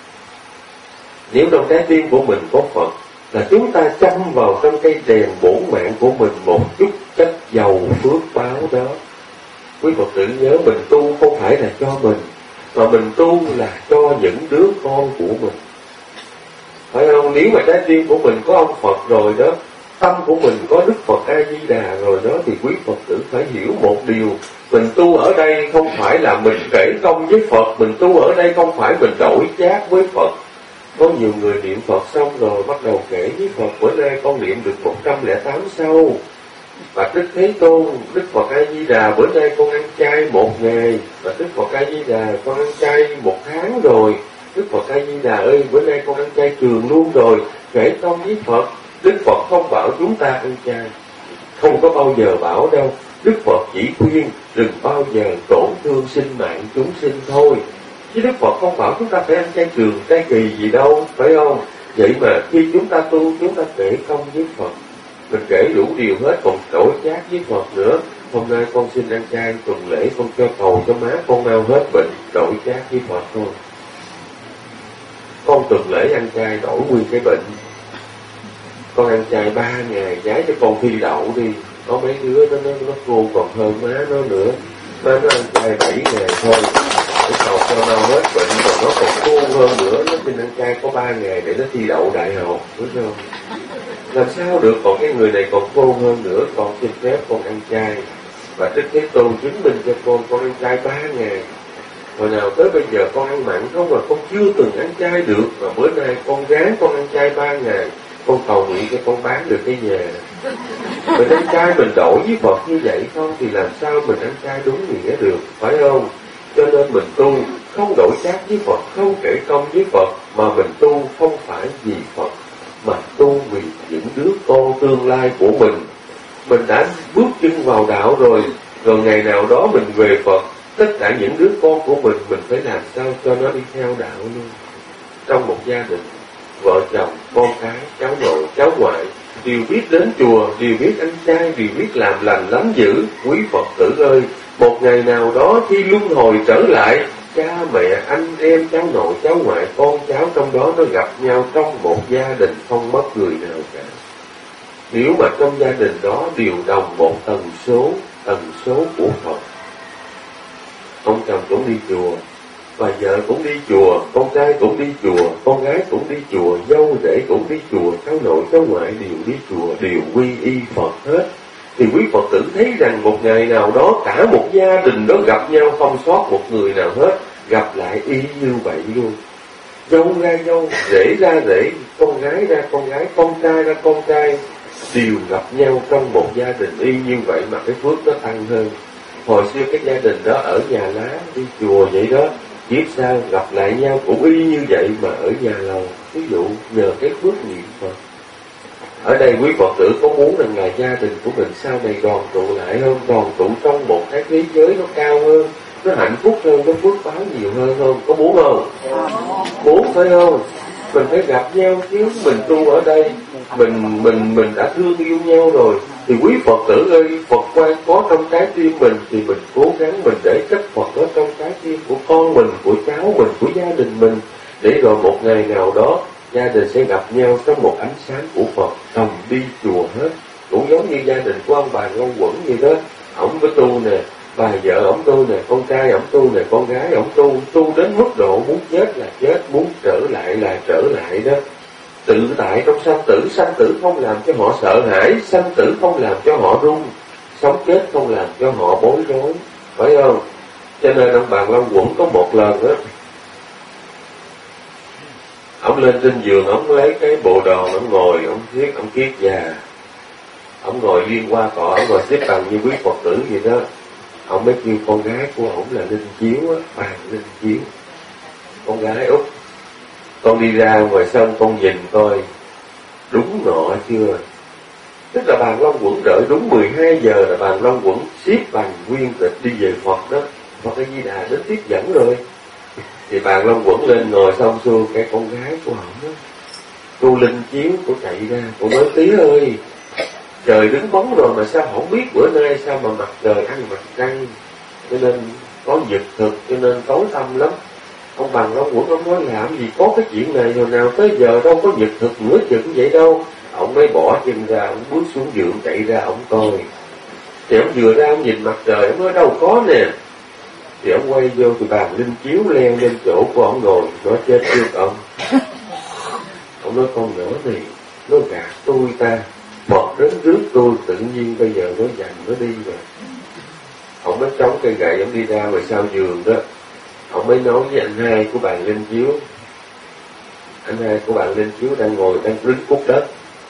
Nếu trong trái tim của mình có Phật, là chúng ta chăm vào trong cây đèn bổn mạng của mình một chút chất dầu phước báo đó. Quý Phật tử nhớ, mình tu không phải là cho mình, mà mình tu là cho những đứa con của mình. Phải không? Nếu mà trái tim của mình có ông Phật rồi đó, tâm của mình có Đức Phật A-di-đà rồi đó, thì quý Phật tử phải hiểu một điều, mình tu ở đây không phải là mình kể công với Phật, mình tu ở đây không phải mình đổi chác với Phật. Có nhiều người niệm Phật xong rồi bắt đầu kể với Phật, bữa nay con niệm được một trăm lẻ tám câu. Và Đức Thế Tôn, Đức Phật A-di-đà, bữa nay con ăn chay một ngày. Và Đức Phật A-di-đà, con ăn chay một tháng rồi. Đức Phật A-di-đà ơi, bữa nay con ăn chay trường luôn rồi. Kể công với Phật. Đức Phật không bảo chúng ta ăn chay, không có bao giờ bảo đâu. Đức Phật chỉ khuyên đừng bao giờ tổn thương sinh mạng chúng sinh thôi. Chứ Đức Phật không bảo chúng ta phải ăn chay trường, chay kỳ gì đâu, phải không? Vậy mà khi chúng ta tu, chúng ta kể công với Phật. Mình kể đủ điều hết, còn đổi chác với Phật nữa. Hôm nay con xin ăn chay tuần lễ, con cho cầu cho má con mau hết bệnh, đổi chác với Phật thôi. con tuần lễ ăn chay đổi nguyên cái bệnh. Con ăn chay ba ngày giá cho con thi đậu đi. Có mấy đứa nó nó, nó khô còn hơn má nó nữa. Má nó ăn chay bảy ngày thôi để cầu cho mau hết bệnh, còn nó còn khô hơn nữa. Nó xin ăn chay có ba ngày để nó thi đậu đại học, đúng không? Làm sao được, còn cái người này còn khô hơn nữa. Con xin phép con ăn chay, và Đức Thế Tôn chứng minh cho con, con ăn chay ba ngày. Hồi nào tới bây giờ con ăn mặn không mà con chưa từng ăn chay được. Mà bữa nay con gán con ăn chay ba ngày. Con cầu nguyện cho con bán được cái nhà. Mình ăn chay mình đổi với Phật như vậy không thì làm sao mình ăn chay đúng nghĩa được, phải không? Cho nên mình tu không đổi chác với Phật, không kể công với Phật, mà mình tu không phải vì Phật, mà tu vì những đứa con tương lai của mình. Mình đã bước chân vào đạo rồi, rồi ngày nào đó mình về Phật, tất cả những đứa con của mình, mình phải làm sao cho nó đi theo đạo luôn. Trong một gia đình, vợ chồng, con cái, cháu nội, cháu ngoại đều biết đến chùa, đều biết ăn chay, đều biết làm lành lắm dữ. Quý Phật tử ơi, một ngày nào đó khi luân hồi trở lại, cha mẹ, anh em, cháu nội, cháu ngoại, con cháu trong đó nó gặp nhau trong một gia đình không mất người nào cả. Nếu mà trong gia đình đó đều đồng một tần số, tần số của Phật. Ông chồng cũng đi chùa, bà vợ cũng đi chùa, con trai cũng đi chùa, con gái cũng đi chùa, dâu rể cũng đi chùa, cháu nội, cháu ngoại đều đi chùa, đều quy y Phật hết. Thì quý Phật tử thấy rằng một ngày nào đó cả một gia đình đó gặp nhau không sót một người nào hết, gặp lại y như vậy luôn. Dâu ra dâu, rể ra rể, con gái ra con gái, con trai ra con trai, đều gặp nhau trong một gia đình y như vậy mà cái phước nó tăng hơn. Hồi xưa cái gia đình đó ở nhà lá, đi chùa vậy đó, kiếp sau gặp lại nhau cũng y như vậy mà ở nhà lầu. Ví dụ nhờ cái phước niệm Phật. Ở đây quý Phật tử có muốn rằng là gia đình của mình sau này đoàn tụ lại không? Đoàn tụ trong một cái thế giới nó cao hơn, nó hạnh phúc hơn, nó phước báo nhiều hơn không? Có muốn không? Muốn phải không? Mình phải gặp nhau chứ. Mình tu ở đây, mình mình mình đã thương yêu nhau rồi, thì quý Phật tử ơi, Phật quan có trong trái tim mình thì mình cố gắng mình để chất Phật ở trong trái tim của con mình, của cháu mình, của gia đình mình, để rồi một ngày nào đó gia đình sẽ gặp nhau trong một ánh sáng của Phật. Đồng đi chùa hết, cũng giống như gia đình của ông bà Ngôn Quẩn vậy đó. Ổng với tu nè, bà vợ ổng tu nè, con trai ổng tu nè, con gái ổng tu, tu đến mức độ muốn chết là chết, muốn trở lại là trở lại đó. Tự tại trong sanh tử, sanh tử không làm cho họ sợ hãi, sanh tử không làm cho họ run, sống chết không làm cho họ bối rối, phải không? Cho nên ông bà Long Quẩn có một lần đó, ông lên trên giường, ông lấy cái bộ đòn, ông ngồi, ông viết, ông kiết già, ông ngồi liên qua cọ, ông ngồi xếp bằng như quý Phật tử vậy đó. Ông mới kêu con gái của ổng là Linh Chiếu á, bàn Linh Chiếu, con gái Út, con đi ra ngoài sân con nhìn coi đúng nọ chưa. Tức là bàn Long Quẩn đợi đúng mười hai giờ là bàn Long Quẩn xếp bằng nguyên tịch đi về Phật đó. Phật A Di Đà đến tiếp dẫn rồi. Thì bàn Long Quẩn lên ngồi xong xuôi, cái con gái của ổng đó, cô Linh Chiếu, cô chạy ra, cô nói tía ơi, trời đứng bóng rồi mà sao không biết bữa nay sao mà mặt trời ăn mặt trăng, cho nên có nhật thực, cho nên tối tăm lắm. Ông bằng Long Quẩn ông nói làm gì có cái chuyện này, hồi nào tới giờ đâu có nhật thực nửa chừng vậy đâu. Ông mới bỏ chân ra, ông bước xuống giường chạy ra ông coi. Thì ông vừa ra ông nhìn mặt trời, ông nói đâu có nè. Thì ông quay vô thì bàn Linh Chiếu leo lên chỗ của ông ngồi, nói chết trước ông. Ông nói con nhỏ này, nó gạt tôi ta, Phật đến rước tôi, tự nhiên bây giờ nó dành nó đi rồi. Ông mới chống cây gậy, ông đi ra ngoài sau giường đó. Ông mới nói với anh hai của bạn Linh Chiếu. Anh hai của bạn Linh Chiếu đang ngồi, đang rứt cút đất.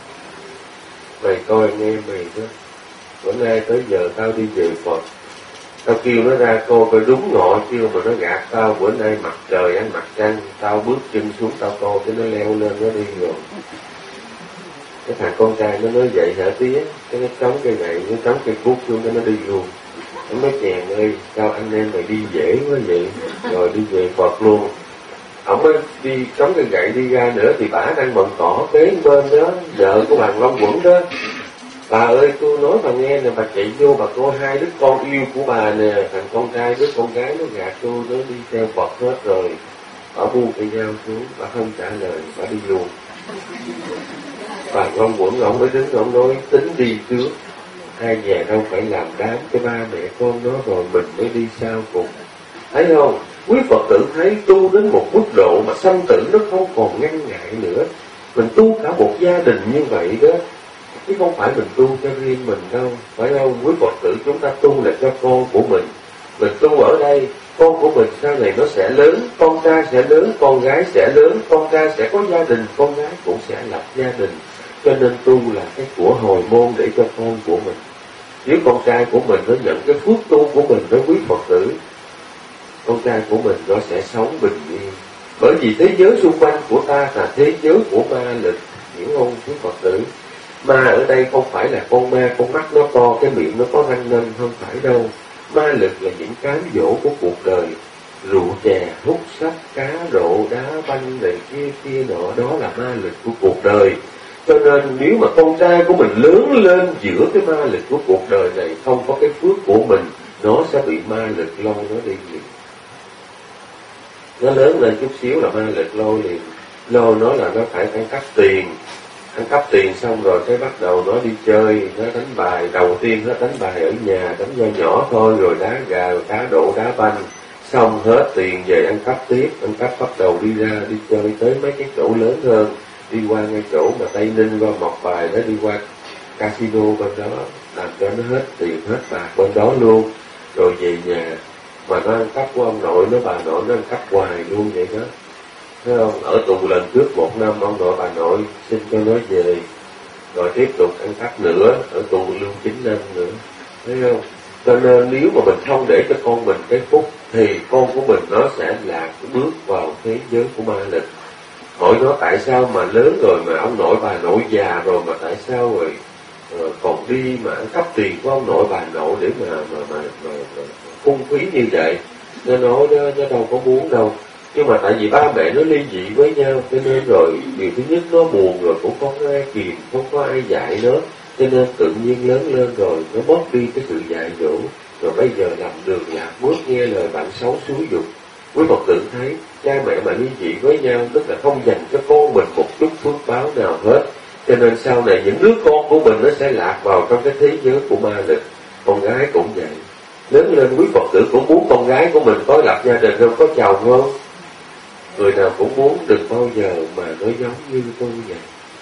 Mày coi anh em mày đó, bữa nay tới giờ tao đi về Phật, tao kêu nó ra coi coi đúng ngọ chưa mà nó gạt tao. Bữa nay mặt trời ăn mặt trăng, tao bước chân xuống tao coi cái nó leo lên nó đi rồi. Cái thằng con trai nó nói vậy hả tía? Cái nó chống cây gậy, nó chống cây cuốc xuống cái nó đi luôn. Nó nói chàng ơi, sao anh em mày đi dễ quá vậy? Rồi đi về Phật luôn. Ông mới đi chống cây gậy đi ra nữa thì bà đang bận cỏ kế bên đó, vợ của bà Long Quẩn đó. Bà ơi, tôi nói bà nghe nè, bà chạy vô bà coi hai đứa con yêu của bà nè, thằng con trai đứa con gái nó gạt tôi, nó đi theo Phật hết rồi. Bà buông cây dao xuống, bà không trả lời, bà đi luôn. Bà Ngông Quẩn ông mới đứng, ông nói tính đi trước. Hai nhà đâu phải làm đám cho ba mẹ con nó rồi mình mới đi sau cùng. Thấy không? Quý Phật tử thấy tu đến một mức độ mà sanh tử nó không còn ngăn ngại nữa. Mình tu cả một gia đình như vậy đó, chứ không phải mình tu cho riêng mình đâu. Phải không? Quý Phật tử chúng ta tu là cho con của mình. Mình tu ở đây, con của mình sau này nó sẽ lớn, con trai sẽ lớn, con gái sẽ lớn, con trai sẽ có gia đình, con gái cũng sẽ lập gia đình. Cho nên tu là cái của hồi môn để cho con của mình. Nếu con trai của mình nó nhận cái phước tu của mình với quý Phật tử, con trai của mình nó sẽ sống bình yên. Bởi vì thế giới xung quanh của ta là thế giới của ma lực, hiểu không quý Phật tử? Ma ở đây không phải là con ma, con mắt nó to, cái miệng nó có răng nanh, không phải đâu. Ma lực là những cám dỗ của cuộc đời, rượu chè, hút sách, cá rộ, đá banh này kia kia nọ, đó là ma lực của cuộc đời. Cho nên nếu mà con trai của mình lớn lên giữa cái ma lực của cuộc đời này, không có cái phước của mình, nó sẽ bị ma lực lôi nó đi liền. Nó lớn lên chút xíu là ma lực lôi liền. Lôi nó là nó phải ăn cắp tiền. Ăn cắp tiền xong rồi cái bắt đầu nó đi chơi, nó đánh bài. Đầu tiên nó đánh bài ở nhà, đánh nhỏ nhỏ thôi, rồi đá gà, rồi cá độ, đá banh. Xong hết tiền về ăn cắp tiếp. Ăn cắp bắt đầu đi ra, đi chơi tới mấy cái chỗ lớn hơn. Đi qua ngay chỗ mà Tây Ninh, qua Mộc Bài, nó đi qua casino bên đó, làm cho nó hết tiền, hết bạc bên đó luôn. Rồi về nhà, mà nó ăn cắp của ông nội, nó bà nội nó ăn cắp hoài luôn vậy đó. Thấy không? Ở tù lần trước một năm, ông nội bà nội xin cho nó về. Rồi tiếp tục ăn cắp nữa, ở tù luôn chín năm nữa. Thấy không? Cho nên nếu mà mình không để cho con mình cái phúc, thì con của mình nó sẽ lạc bước vào thế giới của ma lực. Hỏi nó tại sao mà lớn rồi mà ông nội bà nội già rồi mà tại sao rồi uh, còn đi mà ăn cắp tiền của ông nội bà nội để mà mà mà, mà, mà phung phí như vậy. Nó nói nó, nó đâu có muốn đâu. Nhưng mà tại vì ba mẹ nó ly dị với nhau, cho nên rồi điều thứ nhất nó buồn, rồi cũng không có ai kìm, không có ai dạy nó, cho nên tự nhiên lớn lên rồi nó mất đi cái sự dạy dỗ, rồi bây giờ làm đường lạc bước nghe lời bạn xấu xúi dục. Quý Phật tử thấy cha mẹ mà ly dị với nhau tức là không dành cho con mình một chút phước báo nào hết, cho nên sau này những đứa con của mình nó sẽ lạc vào trong cái thế giới của ma lực. Con gái cũng vậy, lớn lên quý Phật tử cũng muốn con gái của mình có lập gia đình không, có chồng không? Người nào cũng muốn, đừng bao giờ mà nó giống như tôi vậy.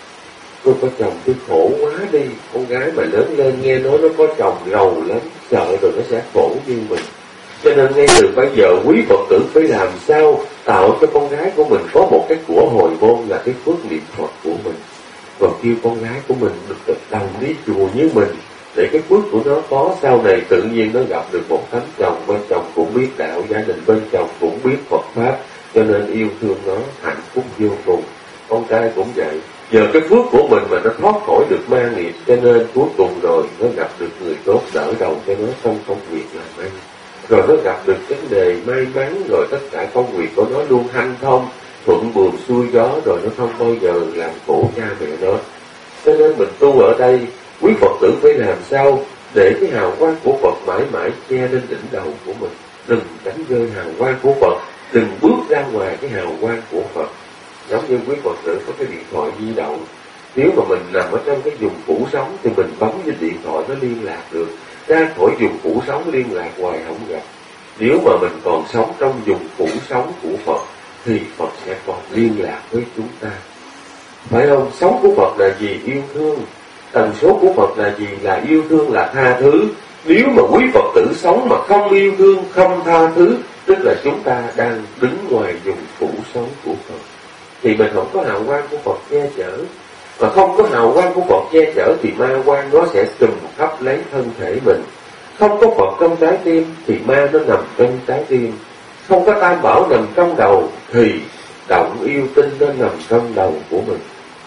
Tôi có chồng tôi khổ quá đi. Con gái mà lớn lên nghe nói nó có chồng rầu lắm, sợ rồi nó sẽ khổ như mình. Cho nên ngay từ bây giờ quý Phật tử phải làm sao tạo cho con gái của mình có một cái của hồi môn là cái phước niệm Phật của mình. Và kêu con gái của mình được được đồng đi chùa như mình, để cái phước của nó có sau này tự nhiên nó gặp được một tấm chồng, bên chồng cũng biết đạo, gia đình bên chồng cũng biết Phật Pháp, cho nên yêu thương nó, hạnh phúc vô cùng. Con trai cũng vậy, nhờ cái phước của mình mà nó thoát khỏi được ma nghiệp, cho nên cuối cùng rồi nó gặp được người tốt đỡ đầu cho nó trong công việc làm ăn. Rồi nó gặp được vấn đề may mắn, rồi tất cả công việc của nó luôn hanh thông, thuận buồm xuôi gió, rồi nó không bao giờ làm khổ cha mẹ nó. Cho nên mình tu ở đây, quý Phật tử phải làm sao để cái hào quang của Phật mãi mãi che lên đỉnh đầu của mình. Đừng đánh rơi hào quang của Phật, đừng bước ra ngoài cái hào quang của Phật. Giống như quý Phật tử có cái điện thoại di động, nếu mà mình nằm ở trong cái vùng phủ sóng thì mình bấm cái điện thoại nó liên lạc được. Ra khỏi vùng phủ sóng liên lạc hoài không gặp. Nếu mà mình còn sống trong vùng phủ sóng của Phật thì Phật sẽ còn liên lạc với chúng ta. Phải không? Sống của Phật là gì? Yêu thương. Tần số của Phật là gì? Là yêu thương, là tha thứ. Nếu mà quý Phật tử sống mà không yêu thương, không tha thứ, tức là chúng ta đang đứng ngoài vùng phủ sóng của Phật. Thì mình không có hào quang của Phật che chở. Mà không có hào quang của Phật che chở thì ma quang nó sẽ trùm khắp lấy thân thể mình. Không có Phật trong trái tim thì ma nó nằm trong trái tim. Không có Tam Bảo nằm trong đầu thì động yêu tinh nó nằm trong đầu của mình.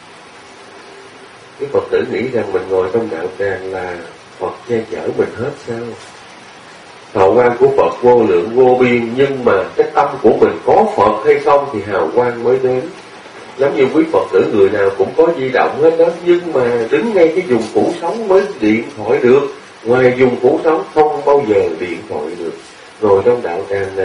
Cái Phật tử nghĩ rằng mình ngồi trong đạo tràng là Phật che chở mình hết sao? Hào quang của Phật vô lượng vô biên, nhưng mà cái tâm của mình có Phật hay không thì hào quang mới đến. Giống như quý Phật tử người nào cũng có di động hết đó, nhưng mà đứng ngay cái vùng phủ sóng mới điện thoại được. Ngoài vùng phủ sóng không bao giờ điện thoại được. Ngồi trong đạo tràng này,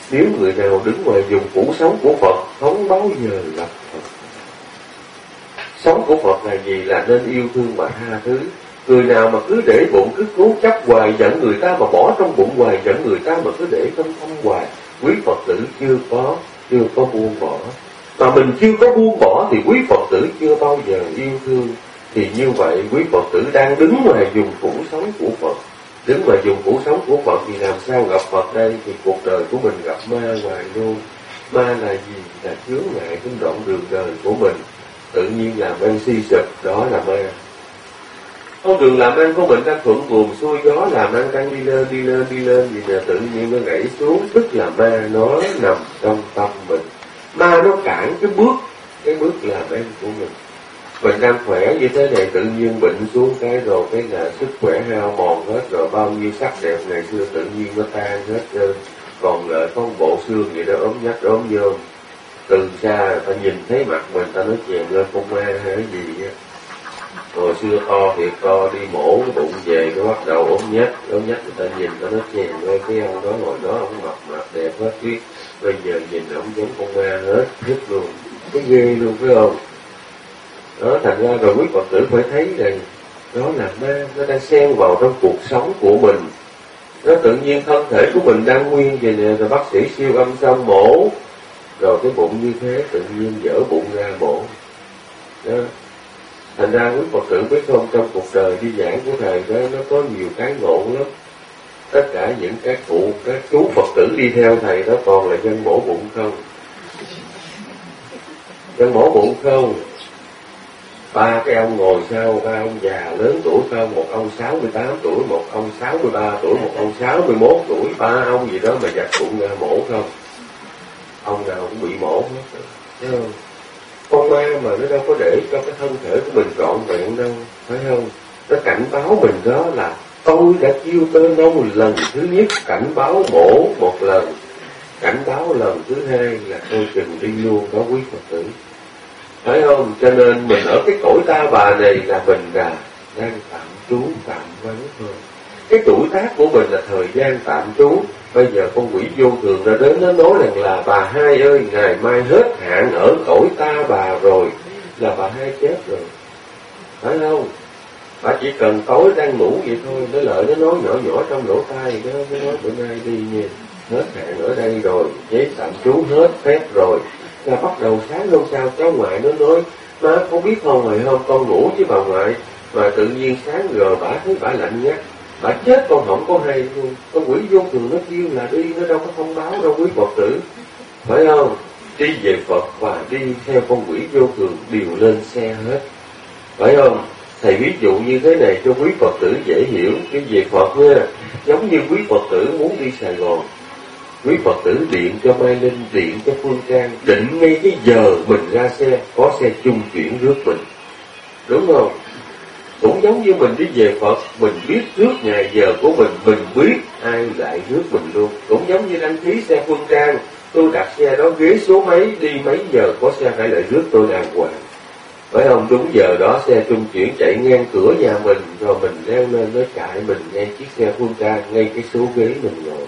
Nếu người nào đứng ngoài vùng phủ sống của Phật, không bao giờ gặp Phật. Sống của Phật là gì? Là nên yêu thương và tha thứ. Người nào mà cứ để bụng, cứ cố chấp hoài, giận người ta mà bỏ trong bụng hoài, giận người ta mà cứ để trong tâm hoài, quý Phật tử chưa có, chưa có buông bỏ. Mà mình chưa có buông bỏ thì quý Phật tử chưa bao giờ yêu thương. Thì như vậy quý Phật tử đang đứng ngoài vùng phủ sống của Phật. Đứng ngoài vùng phủ sống của Phật thì làm sao gặp Phật đây? Thì cuộc đời của mình gặp ma hoài luôn. Ma là gì? Là chướng ngại trên đoạn đường đời của mình. Tự nhiên làm ăn si sụp, đó là ma. Con đường làm ăn của mình đang thuận buồm xuôi gió, làm ăn đang đi lên, đi lên, đi lên, vì là tự nhiên nó gãy xuống, tức là ma nó nằm trong tâm mình. Ma nó cản cái bước, cái bước làm ăn của mình. Mình đang khỏe như thế này, tự nhiên bệnh xuống cái rồi, cái là sức khỏe hao mòn hết, rồi bao nhiêu sắc đẹp ngày xưa tự nhiên nó tan hết trơn. Còn lại có một bộ xương vậy đó, ốm nhách, ốm nhôm. Từ xa ta nhìn thấy mặt mình, ta nói chèn lên con ma hay cái gì á. Hồi xưa to thiệt to, đi mổ cái bụng về, cái bắt đầu ốm nhách, ốm nhách người ta nhìn, ta nói chèn lên cái ông đó, hồi đó ông mập mập đẹp hết biết. Bây giờ nhìn ông giống con ma hết, hết luôn, cái ghê luôn phải không? Đó, thành ra rồi quý Phật tử phải thấy rằng đó là ma, nó đang xen vào trong cuộc sống của mình. Nó tự nhiên thân thể của mình đang nguyên vậy nè, rồi bác sĩ siêu âm xong mổ, rồi cái bụng như thế tự nhiên dở bụng ra mổ. Đó. Thành ra quý Phật tử biết không, trong cuộc đời đi giảng của Thầy đó, nó có nhiều cái ngộ lắm. Tất cả những các cụ, các chú Phật tử đi theo Thầy đó toàn là dân mổ bụng không. Dân mổ bụng không. Ba cái ông ngồi sau, ba ông già lớn tuổi không, một ông sáu mươi tám tuổi, một ông sáu mươi ba tuổi, một ông sáu mươi mốt tuổi, ba ông gì đó mà giặt bụng ra mổ không. Ông nào cũng bị mổ hết, thấy không? Con ma mà nó đâu có để cho cái thân thể của mình trọn vẹn đâu, phải không? Nó cảnh báo mình đó là tôi đã chiêu tơ nông lần thứ nhất, cảnh báo mổ một lần, cảnh báo lần thứ hai là tôi chừng đi luôn đó quý Phật tử. Phải không? Cho nên mình ở cái cõi ta bà này là mình là đang tạm trú, tạm vắng thôi. Cái tuổi tác của mình là thời gian tạm trú. Bây giờ con quỷ vô thường đã đến, nó nói rằng là bà hai ơi, ngày mai hết hạn ở cõi ta bà rồi, là bà hai chết rồi. Phải không? Bà chỉ cần tối đang ngủ vậy thôi, nó lợi nó nói nhỏ nhỏ trong lỗ tai, nó, nó nói bữa nay đi nha, hết hạn ở đây rồi, giấy tạm trú hết phép rồi. Là bắt đầu sáng hôm sau cháu ngoại nó nói, má có biết không, ngày hôm con ngủ với bà ngoại, mà tự nhiên sáng rồi bà thấy bà lạnh ngắt, bà chết con không có hay luôn. Con quỷ vô thường nó kêu là đi, nó đâu có thông báo đâu quý Phật tử, phải không? Đi về Phật và đi theo con quỷ vô thường đều lên xe hết, phải không? Thầy ví dụ như thế này cho quý Phật tử dễ hiểu. Đi về Phật nha, giống như quý Phật tử muốn đi Sài Gòn, quý Phật tử điện cho Mai Linh, điện cho Phương Trang, định ngay cái giờ mình ra xe, có xe chung chuyển rước mình, đúng không? Cũng giống như mình đi về Phật, mình biết trước ngày giờ của mình, mình biết ai lại rước mình luôn. Cũng giống như đăng ký xe Phương Trang, tôi đặt xe đó ghế số mấy, đi mấy giờ có xe phải lại rước tôi đàng hoàng, phải không? Đúng giờ đó xe trung chuyển chạy ngang cửa nhà mình, rồi mình leo lên nó chạy mình ngay chiếc xe Phương Trang, ngay cái số ghế mình ngồi.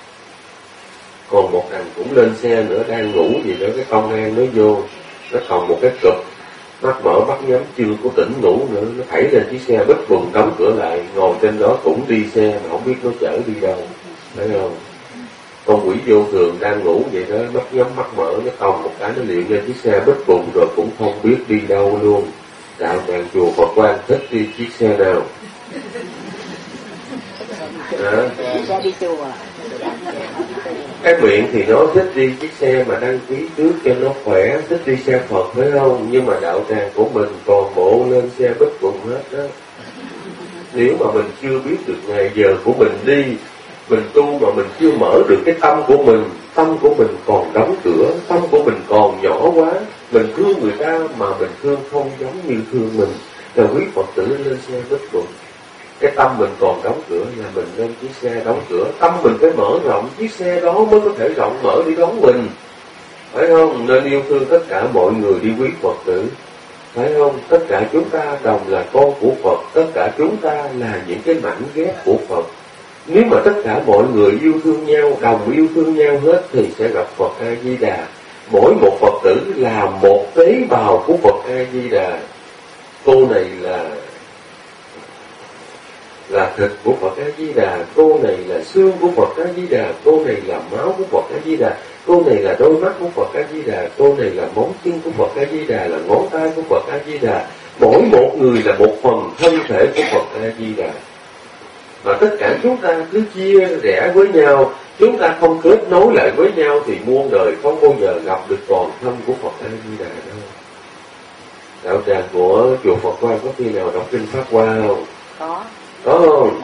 Còn một thằng cũng lên xe nữa, đang ngủ gì đó, cái công an nó vô, nó còn một cái cụp, mắt mở mắt nhắm chưa có tỉnh ngủ nữa, nó thảy lên chiếc xe bích bùng đóng cửa lại, ngồi trên đó cũng đi xe mà không biết nó chở đi đâu, thấy không? Con quỷ vô thường đang ngủ vậy đó, mắt nhắm mắt mở, nó còng một cái nó liền lên chiếc xe bích bùng rồi cũng không biết đi đâu luôn. Đạo tràng chùa Phật Quang thích đi chiếc xe nào? Hả? Xe đi chùa. Cái miệng thì nó thích đi chiếc xe mà đăng ký trước cho nó khỏe, thích đi xe Phật phải không? Nhưng mà đạo tràng của mình toàn bộ lên xe bích bùng hết đó. Nếu mà mình chưa biết được ngày giờ của mình đi, mình tu mà mình chưa mở được cái tâm của mình, tâm của mình còn đóng cửa, tâm của mình còn nhỏ quá, mình thương người ta mà mình thương không giống như thương mình, rồi quý Phật tử lên xe bích bùng. Cái tâm mình còn đóng cửa là mình lên chiếc xe đóng cửa, tâm mình phải mở rộng, chiếc xe đó mới có thể rộng mở đi đón mình, phải không? Nên yêu thương tất cả mọi người đi quý Phật tử, phải không? Tất cả chúng ta đồng là con của Phật, tất cả chúng ta là những cái mảnh ghép của Phật. Nếu mà tất cả mọi người yêu thương nhau, đồng yêu thương nhau hết thì sẽ gặp Phật A Di Đà. Mỗi một Phật tử là một tế bào của Phật A Di Đà. Cô này là là thịt của Phật A Di Đà, cô này là xương của Phật A Di Đà, cô này là máu của Phật A Di Đà, cô này là đôi mắt của Phật A Di Đà, cô này là móng chân của Phật A Di Đà, là ngón tay của Phật A Di Đà. Mỗi một người là một phần thân thể của Phật A Di Đà. Mà tất cả chúng ta cứ chia rẽ với nhau, chúng ta không kết nối lại với nhau thì muôn đời không bao giờ gặp được toàn thân của Phật A Di Đà đâu. Đạo tràng của chùa Phật Hoa có khi nào đọc kinh Pháp Hoa không? Có. Có không?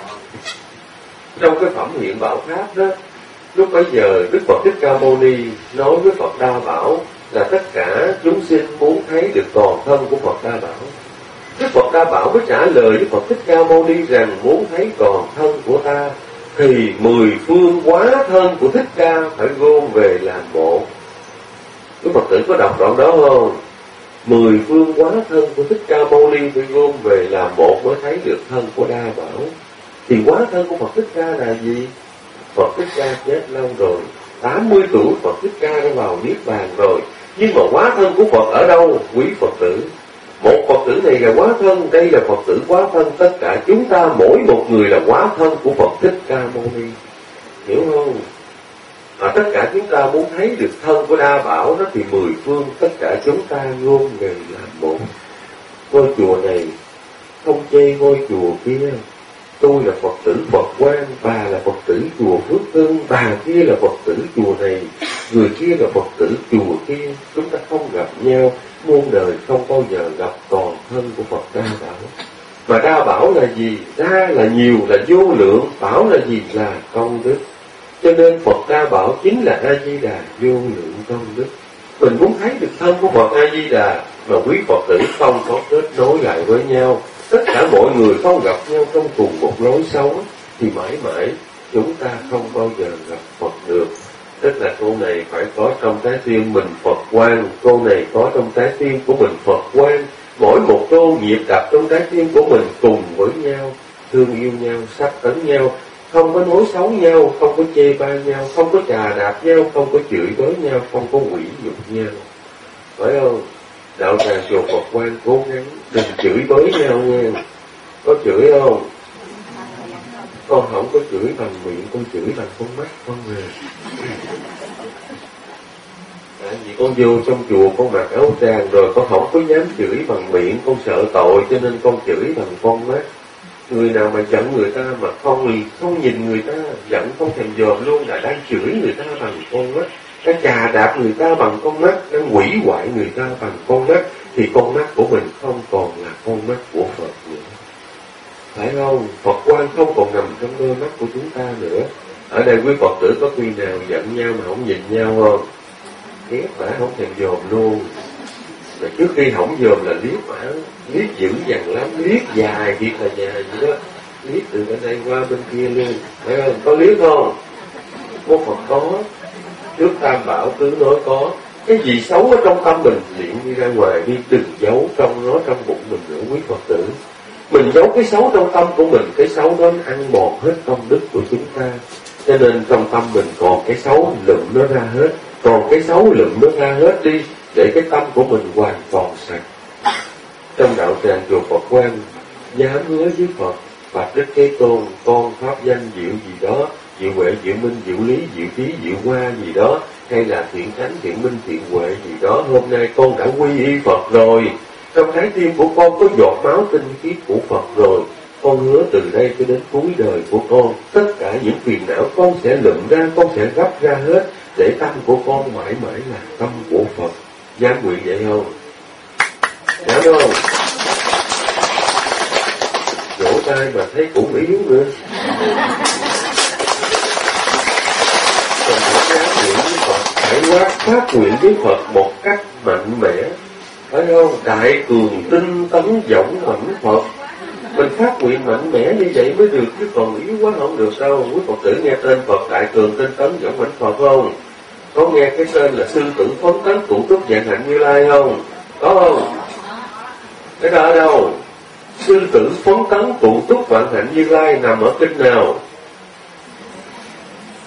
Trong cái phẩm hiện Bảo Pháp đó, lúc bấy giờ Đức Phật Thích Ca Mâu Ni nói với Phật Đa Bảo là tất cả chúng sinh muốn thấy được toàn thân của Phật Đa Bảo. Đức Phật Đa Bảo mới trả lời Đức Phật Thích Ca Mâu Ni rằng muốn thấy toàn thân của ta thì mười phương hóa thân của Thích Ca phải gom về làm một. Đức Phật tử có đọc đoạn đó không? Mười phương hóa thân của Thích Ca Mâu Ni phải gom về làm một mới thấy được thân của Đa Bảo. Thì hóa thân của Phật Thích Ca là gì? Phật Thích Ca chết lâu rồi, tám mươi tuổi Phật Thích Ca đã vào Niết Bàn rồi. Nhưng mà hóa thân của Phật ở đâu quý Phật tử? Một Phật tử này là hóa thân, đây là Phật tử hóa thân. Tất cả chúng ta mỗi một người là hóa thân của Phật Thích Ca Mâu Ni. Hiểu không? Mà tất cả chúng ta muốn thấy được thân của Đa Bảo đó thì mười phương tất cả chúng ta gom về làm một. Ngôi chùa này không chê ngôi chùa kia. Tôi là Phật tử Phật Quang, bà là Phật tử chùa Phước Hưng, bà kia là Phật tử chùa này, người kia là Phật tử chùa kia. Chúng ta không gặp nhau, muôn đời không bao giờ gặp toàn thân của Phật Đa Bảo. Mà Đa Bảo là gì? Đa là nhiều, là vô lượng, Bảo là gì? Là công đức. Cho nên Phật Đa Bảo chính là A Di Đà vô lượng công đức. Mình muốn thấy được thân của Phật A Di Đà mà quý Phật tử không có kết nối lại với nhau, tất cả mọi người không gặp nhau trong cùng một lối sống thì mãi mãi chúng ta không bao giờ gặp Phật được. Tức là cô này phải có trong trái tim mình Phật Quang, cô này có trong trái tim của mình Phật Quang. Mỗi một cô nhịp đập trong trái tim của mình cùng với nhau, thương yêu nhau, sát tấn nhau, không có nói xấu nhau, không có chê bai nhau, không có chà đạp nhau, không có chửi bới nhau, không có quỷ nhục nhau. Phải không? Đạo tràng chùa Phật Quang cố gắng đừng chửi bới nhau nha. Có chửi không? Con không có chửi bằng miệng, con chửi bằng con mắt con người. Tại vì con vô trong chùa con mặc áo tràng rồi con không có dám chửi bằng miệng, con sợ tội cho nên con chửi bằng con mắt. Người nào mà giận người ta mà không không nhìn người ta, giận không thèm dòm luôn là đang chửi người ta bằng con mắt. Đang chà đạp người ta bằng con mắt, đang hủy hoại người ta bằng con mắt, thì con mắt của mình không còn là con mắt của Phật nữa. Phải không? Phật Quang không còn nằm trong đôi mắt của chúng ta nữa. Ở đây quý Phật tử có khi nào giận nhau mà không nhìn nhau không? Ghét bả không thèm dòm luôn. Mà trước khi không dòm là liếc bả, liếc dữ dằn lắm, liếc dài thiệt là dài vậy đó. Liếc từ bên đây qua bên kia luôn. Phải không? Có liếc không? Có Phật có. Trước Tam Bảo cứ nói có. Cái gì xấu ở trong tâm mình liền đi ra ngoài đi, đừng giấu trong nó trong bụng mình nữa quý Phật tử. Mình giấu cái xấu trong tâm của mình, cái xấu đó nó ăn mòn hết công đức của chúng ta. Cho nên trong tâm mình còn cái xấu lụm nó ra hết, còn cái xấu lụm nó ra hết đi, để cái tâm của mình hoàn toàn sạch. Trong đạo tràng chùa Phật Quang dám hứa với Phật, Bạch Đức Thế Tôn, con pháp danh diệu gì đó, diệu huệ, diệu minh, diệu lý, diệu trí, diệu hoa gì đó, hay là thiện chánh, thiện minh, thiện huệ gì đó, hôm nay con đã quy y Phật rồi. Trong trái tim của con có giọt máu tinh khiết của Phật rồi. Con hứa từ đây cho đến cuối đời của con, tất cả những phiền não con sẽ lụm ra, con sẽ gấp ra hết, để tâm của con mãi mãi là tâm của Phật. Dám nguyện vậy không? Dám không? Vỗ tay mà thấy cũng yếu nữa. Còn phải dám nguyện với Phật, phải quát phát nguyện với Phật một cách mạnh mẽ. Phải không? Đại cường tinh tấn dũng mãnh Phật. Mình phát nguyện mạnh mẽ như vậy mới được, chứ còn yếu quá không được đâu. Quý Phật tử nghe tên Phật Đại cường tinh tấn dũng mãnh Phật không? Có nghe cái tên là sư tử phấn tấn cụ túc vạn hạnh Như Lai không? Có không? Cái đó ở đâu? Sư tử phấn tấn cụ túc vạn hạnh Như Lai nằm ở kinh nào?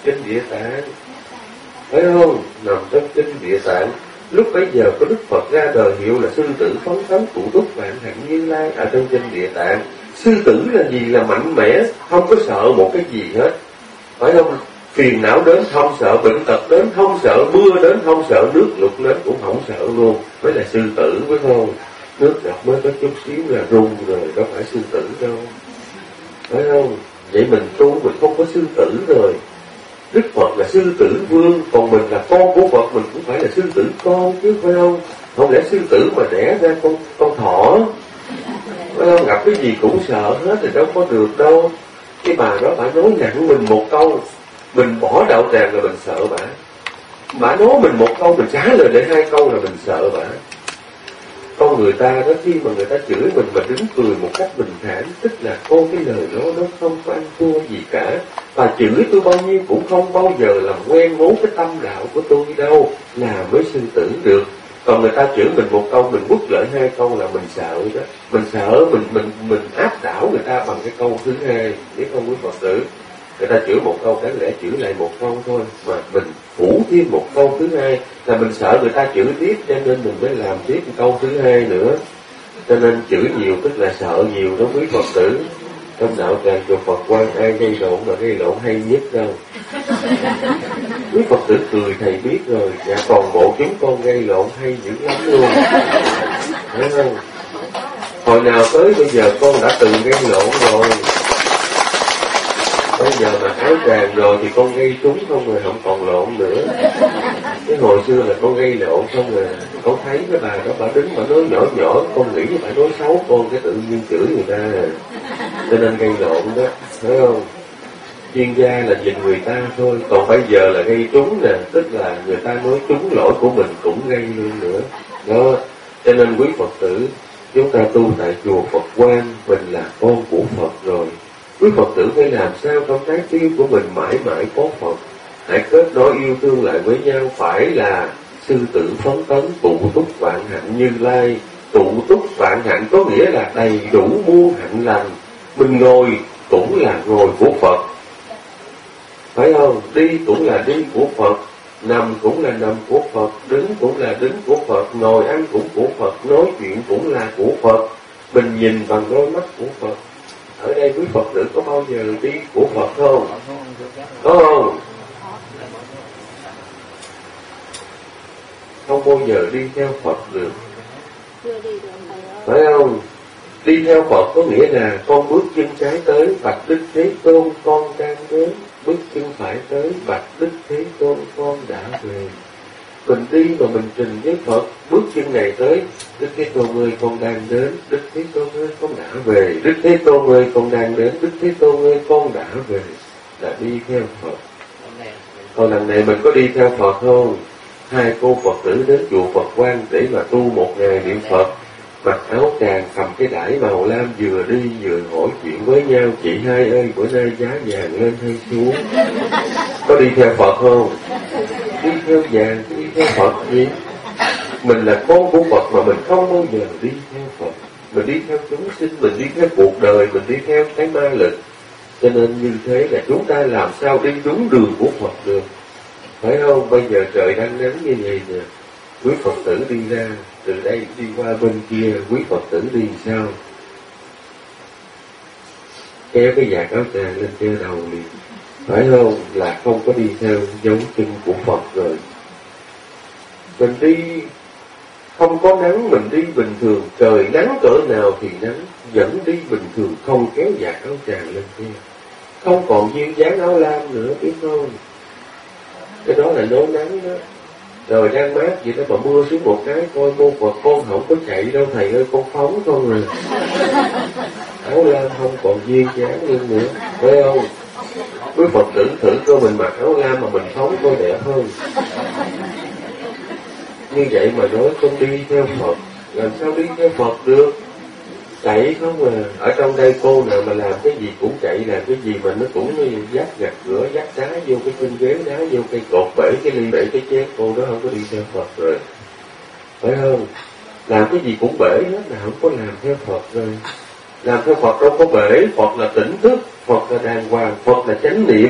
trên Địa Tạng, phải không? Nằm trong kinh Địa Tạng. Lúc bấy giờ có Đức Phật ra đời hiệu là sư tử phấn tấn tụ túc vạn hạnh Như Lai ở trong kinh Địa Tạng. Sư tử là gì? Là mạnh mẽ, không có sợ một cái gì hết, phải không? Phiền não đến không sợ, bệnh tật đến không sợ, mưa đến không sợ, nước lụt đến cũng không sợ luôn, mới là sư tử, phải không? Nước ngập mới có chút xíu là rung rồi, đâu phải sư tử đâu, phải không? Vậy mình tu mình không có sư tử rồi. Đức Phật là sư tử vương, còn mình là con của Phật, mình cũng phải là sư tử con chứ, phải không? Không lẽ sư tử mà đẻ ra con con thỏ, phải không? Gặp cái gì cũng sợ hết thì đâu có được đâu. Cái bà đó bà nói nặng mình một câu, mình bỏ đạo tràng là mình sợ bà. Bà nói mình một câu, mình trả lời lại hai câu là mình sợ bà. Con người ta đó, khi mà người ta chửi mình mà đứng cười một cách bình thản, tức là con cái lời đó nó không có ăn thua gì cả. Và chửi tôi bao nhiêu cũng không bao giờ làm quen ngố cái tâm đạo của tôi đâu, là mới sư tử được. Còn người ta chửi mình một câu, mình quất lại hai câu là mình sợ đó. Mình sợ, mình mình mình áp đảo người ta bằng cái câu thứ hai, biết không quý Phật tử? Người ta chửi một câu, đáng lẽ chửi lại một câu thôi, mà mình phủ thêm một câu thứ hai, là mình sợ người ta chửi tiếp, cho nên mình mới làm tiếp một câu thứ hai nữa. Cho nên chửi nhiều tức là sợ nhiều đó quý Phật tử. Trong đạo tràng chùa Phật Quang ai gây lộn mà gây lộn hay nhất đâu. Quý Phật tử cười thầy biết rồi, dạ còn bộ chúng con gây lộn hay dữ lắm luôn, thấy không? Hồi nào tới bây giờ con đã từng gây lộn rồi. Bây giờ mà áo tràng rồi thì con gây trúng không rồi, không còn lộn nữa. Cái hồi xưa là con gây lộn không rồi, con thấy cái bà đó bà đứng bà nói nhỏ nhỏ, con nghĩ bà nói xấu con, cái tự nhiên chửi người ta, cho nên gây lộn đó, thấy không? Chuyên gia là nhìn người ta thôi, còn bây giờ là gây trúng nè, tức là người ta nói trúng lỗi của mình cũng gây luôn nữa. Đó, cho nên quý Phật tử, chúng ta tu tại chùa Phật Quang, mình là con của Phật rồi. Quý Phật tử phải làm sao trong trái tim của mình mãi mãi có Phật. Hãy kết nối yêu thương lại với nhau, phải là sư tử phấn tấn tụ túc vạn hạnh Như Lai. Tụ túc vạn hạnh có nghĩa là đầy đủ muôn hạnh lành. Mình ngồi cũng là ngồi của Phật, phải không? Đi cũng là đi của Phật, nằm cũng là nằm của Phật, đứng cũng là đứng của Phật, ngồi ăn cũng của Phật, nói chuyện cũng là của Phật. Mình nhìn bằng đôi mắt của Phật. Ở đây quý Phật tử có bao giờ đi của Phật không? Có không? Không bao giờ đi theo Phật được, phải không? Đi theo Phật có nghĩa là con bước chân trái tới, bạch Đức Thế Tôn con đang đến. Bước chân phải tới, bạch Đức Thế Tôn con đã về. Mình đi mà mình trình với Phật, bước chân này tới, Đức Thế Tôn ơi con đang đến, Đức Thế Tôn ơi con đã về, Đức Thế Tôn ơi con đang đến, Đức Thế Tôn ơi con đã về, là đi theo Phật. Còn lần này mình có đi theo Phật không? Hai cô Phật tử đến chùa Phật Quang để mà tu một ngày niệm Phật, mặc áo tràng cầm cái đải màu lam, vừa đi vừa hỏi chuyện với nhau, chị hai ơi bữa nay giá vàng lên hay xuống? Có đi theo Phật không? Đi theo vàng, đi theo Phật gì? Mình là con của Phật mà mình không bao giờ đi theo Phật. Mình đi theo chúng sinh, mình đi theo cuộc đời, mình đi theo cái ma lực. Cho nên như thế là chúng ta làm sao đi đúng đường của Phật được, phải không? Bây giờ trời đang nắng như vậy nè, quý Phật tử đi ra, từ đây đi qua bên kia, quý Phật tử đi sao? Kéo cái vạt áo tràng lên che đầu liền, phải không? Là không có đi theo dấu chân của Phật rồi. Mình đi không có nắng, mình đi bình thường, trời nắng cỡ nào thì nắng, vẫn đi bình thường, không kéo vạt áo tràng lên kia, không còn duyên dáng áo lam nữa, biết không? Cái đó là nấu nắng đó. Trời đang mát vậy đó mà mưa xuống một cái, coi môn Phật con không có chạy đâu thầy ơi, con phóng không rồi. Áo lam không còn duyên dáng luôn nữa, phải không? Quý Phật tử thử coi mình mặc áo lam mà mình phóng coi đẹp hơn. Như vậy mà nói con đi theo Phật, làm sao đi theo Phật được? Chạy không à. Ở trong đây cô nào mà làm cái gì cũng chạy, làm cái gì mà nó cũng như dắt gặt rửa, dắt đá vô cái chân ghế, đá vô cây cột, bể cái ly, bể cái chén, cô đó không có đi theo Phật rồi, phải không? Làm cái gì cũng bể hết là không có làm theo Phật rồi. Làm theo Phật đâu có bể, Phật là tỉnh thức, Phật là đàng hoàng, Phật là chánh niệm,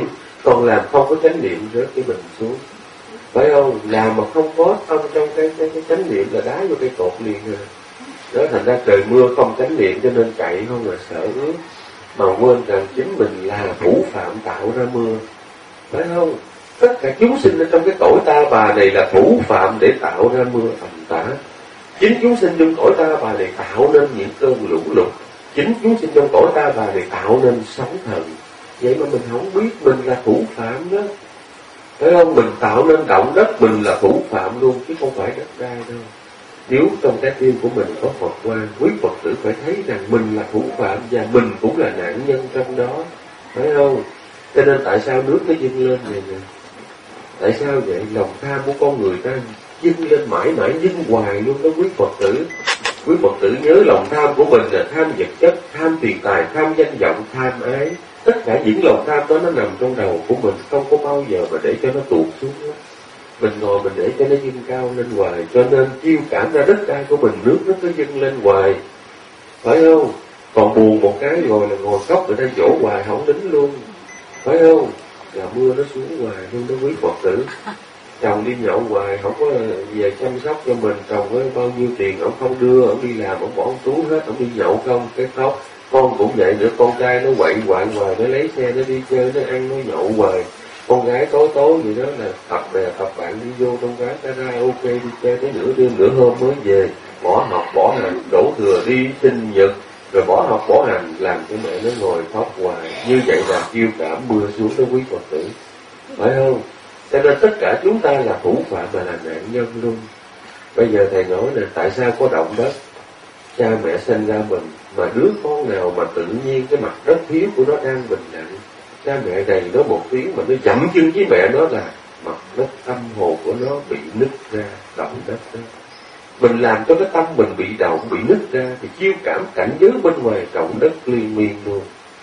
Còn làm không có chánh niệm rớt cái bình xuống, phải không? Làm mà không có tâm trong cái cái, cái chánh niệm là đá vô cái cột liền rồi. Đó, thành ra trời mưa không chánh niệm cho nên chạy không là sợ ướt, mà quên rằng chính mình là thủ phạm tạo ra mưa, phải không? Tất cả chúng sinh ở trong cái cõi ta bà này là thủ phạm để tạo ra mưa ầm tã. Chính chúng sinh trong cõi ta bà này tạo nên những cơn lũ lụt. Chính chúng sinh trong cõi ta bà này tạo nên sóng thần. Vậy mà mình không biết mình là thủ phạm đó, phải không? Mình tạo nên động đất, mình là thủ phạm luôn, chứ không phải đất đai đâu. Nếu trong trái tim của mình có Phật quan, quý Phật tử phải thấy rằng mình là thủ phạm và mình cũng là nạn nhân trong đó, phải không? Cho nên tại sao nước nó dâng lên vậy nè? Tại sao vậy? Lòng tham của con người ta dâng lên mãi mãi dâng hoài luôn đó quý Phật tử. Quý Phật tử nhớ lòng tham của mình là tham vật chất, tham tiền tài, tham danh vọng, tham ái. Tất cả những lòng tham đó nó nằm trong đầu của mình, không có bao giờ mà để cho nó tụt xuống đó. Mình ngồi mình để cho nó dâng cao lên hoài, cho nên chiêu cảm ra đất đai của mình, nước nó cứ dâng lên hoài, phải không? Còn buồn một cái rồi là ngồi khóc rồi đang dỗ hoài không đính luôn, phải không? Là mưa nó xuống hoài luôn đó quý Phật tử. Chồng đi nhậu hoài không có về chăm sóc cho mình, chồng với bao nhiêu tiền ông không đưa, ông đi làm ông bỏ ông túi hết, ông đi nhậu không cái khóc. Con cũng vậy nữa, con trai nó quậy quạng hoài, nó lấy xe nó đi chơi, nó ăn nó nhậu hoài. Con gái tối tối vậy đó là tập bè tập bạn đi vô trong quán karaoke đi chơi tới nửa đêm nửa hôm mới về, bỏ học bỏ hành, đổ thừa đi sinh nhật rồi bỏ học bỏ hành, làm cho mẹ nó ngồi khóc hoài. Như vậy là chiêu cảm mưa xuống đó quý Phật tử, phải không? Cho nên tất cả chúng ta là thủ phạm mà là nạn nhân luôn. Bây giờ thầy nói là tại sao có động đất? Cha mẹ sinh ra mình, mà đứa con nào mà tự nhiên cái mặt đất thiếu của nó đang bình lặng, cha mẹ đầy nó một tiếng mà nó dậm chân với mẹ nó là mặt đất tâm hồn của nó bị nứt ra, động đất đó. Mình làm cho cái tâm mình bị động, bị nứt ra thì chiêu cảm cảnh giới bên ngoài động đất liên miên luôn.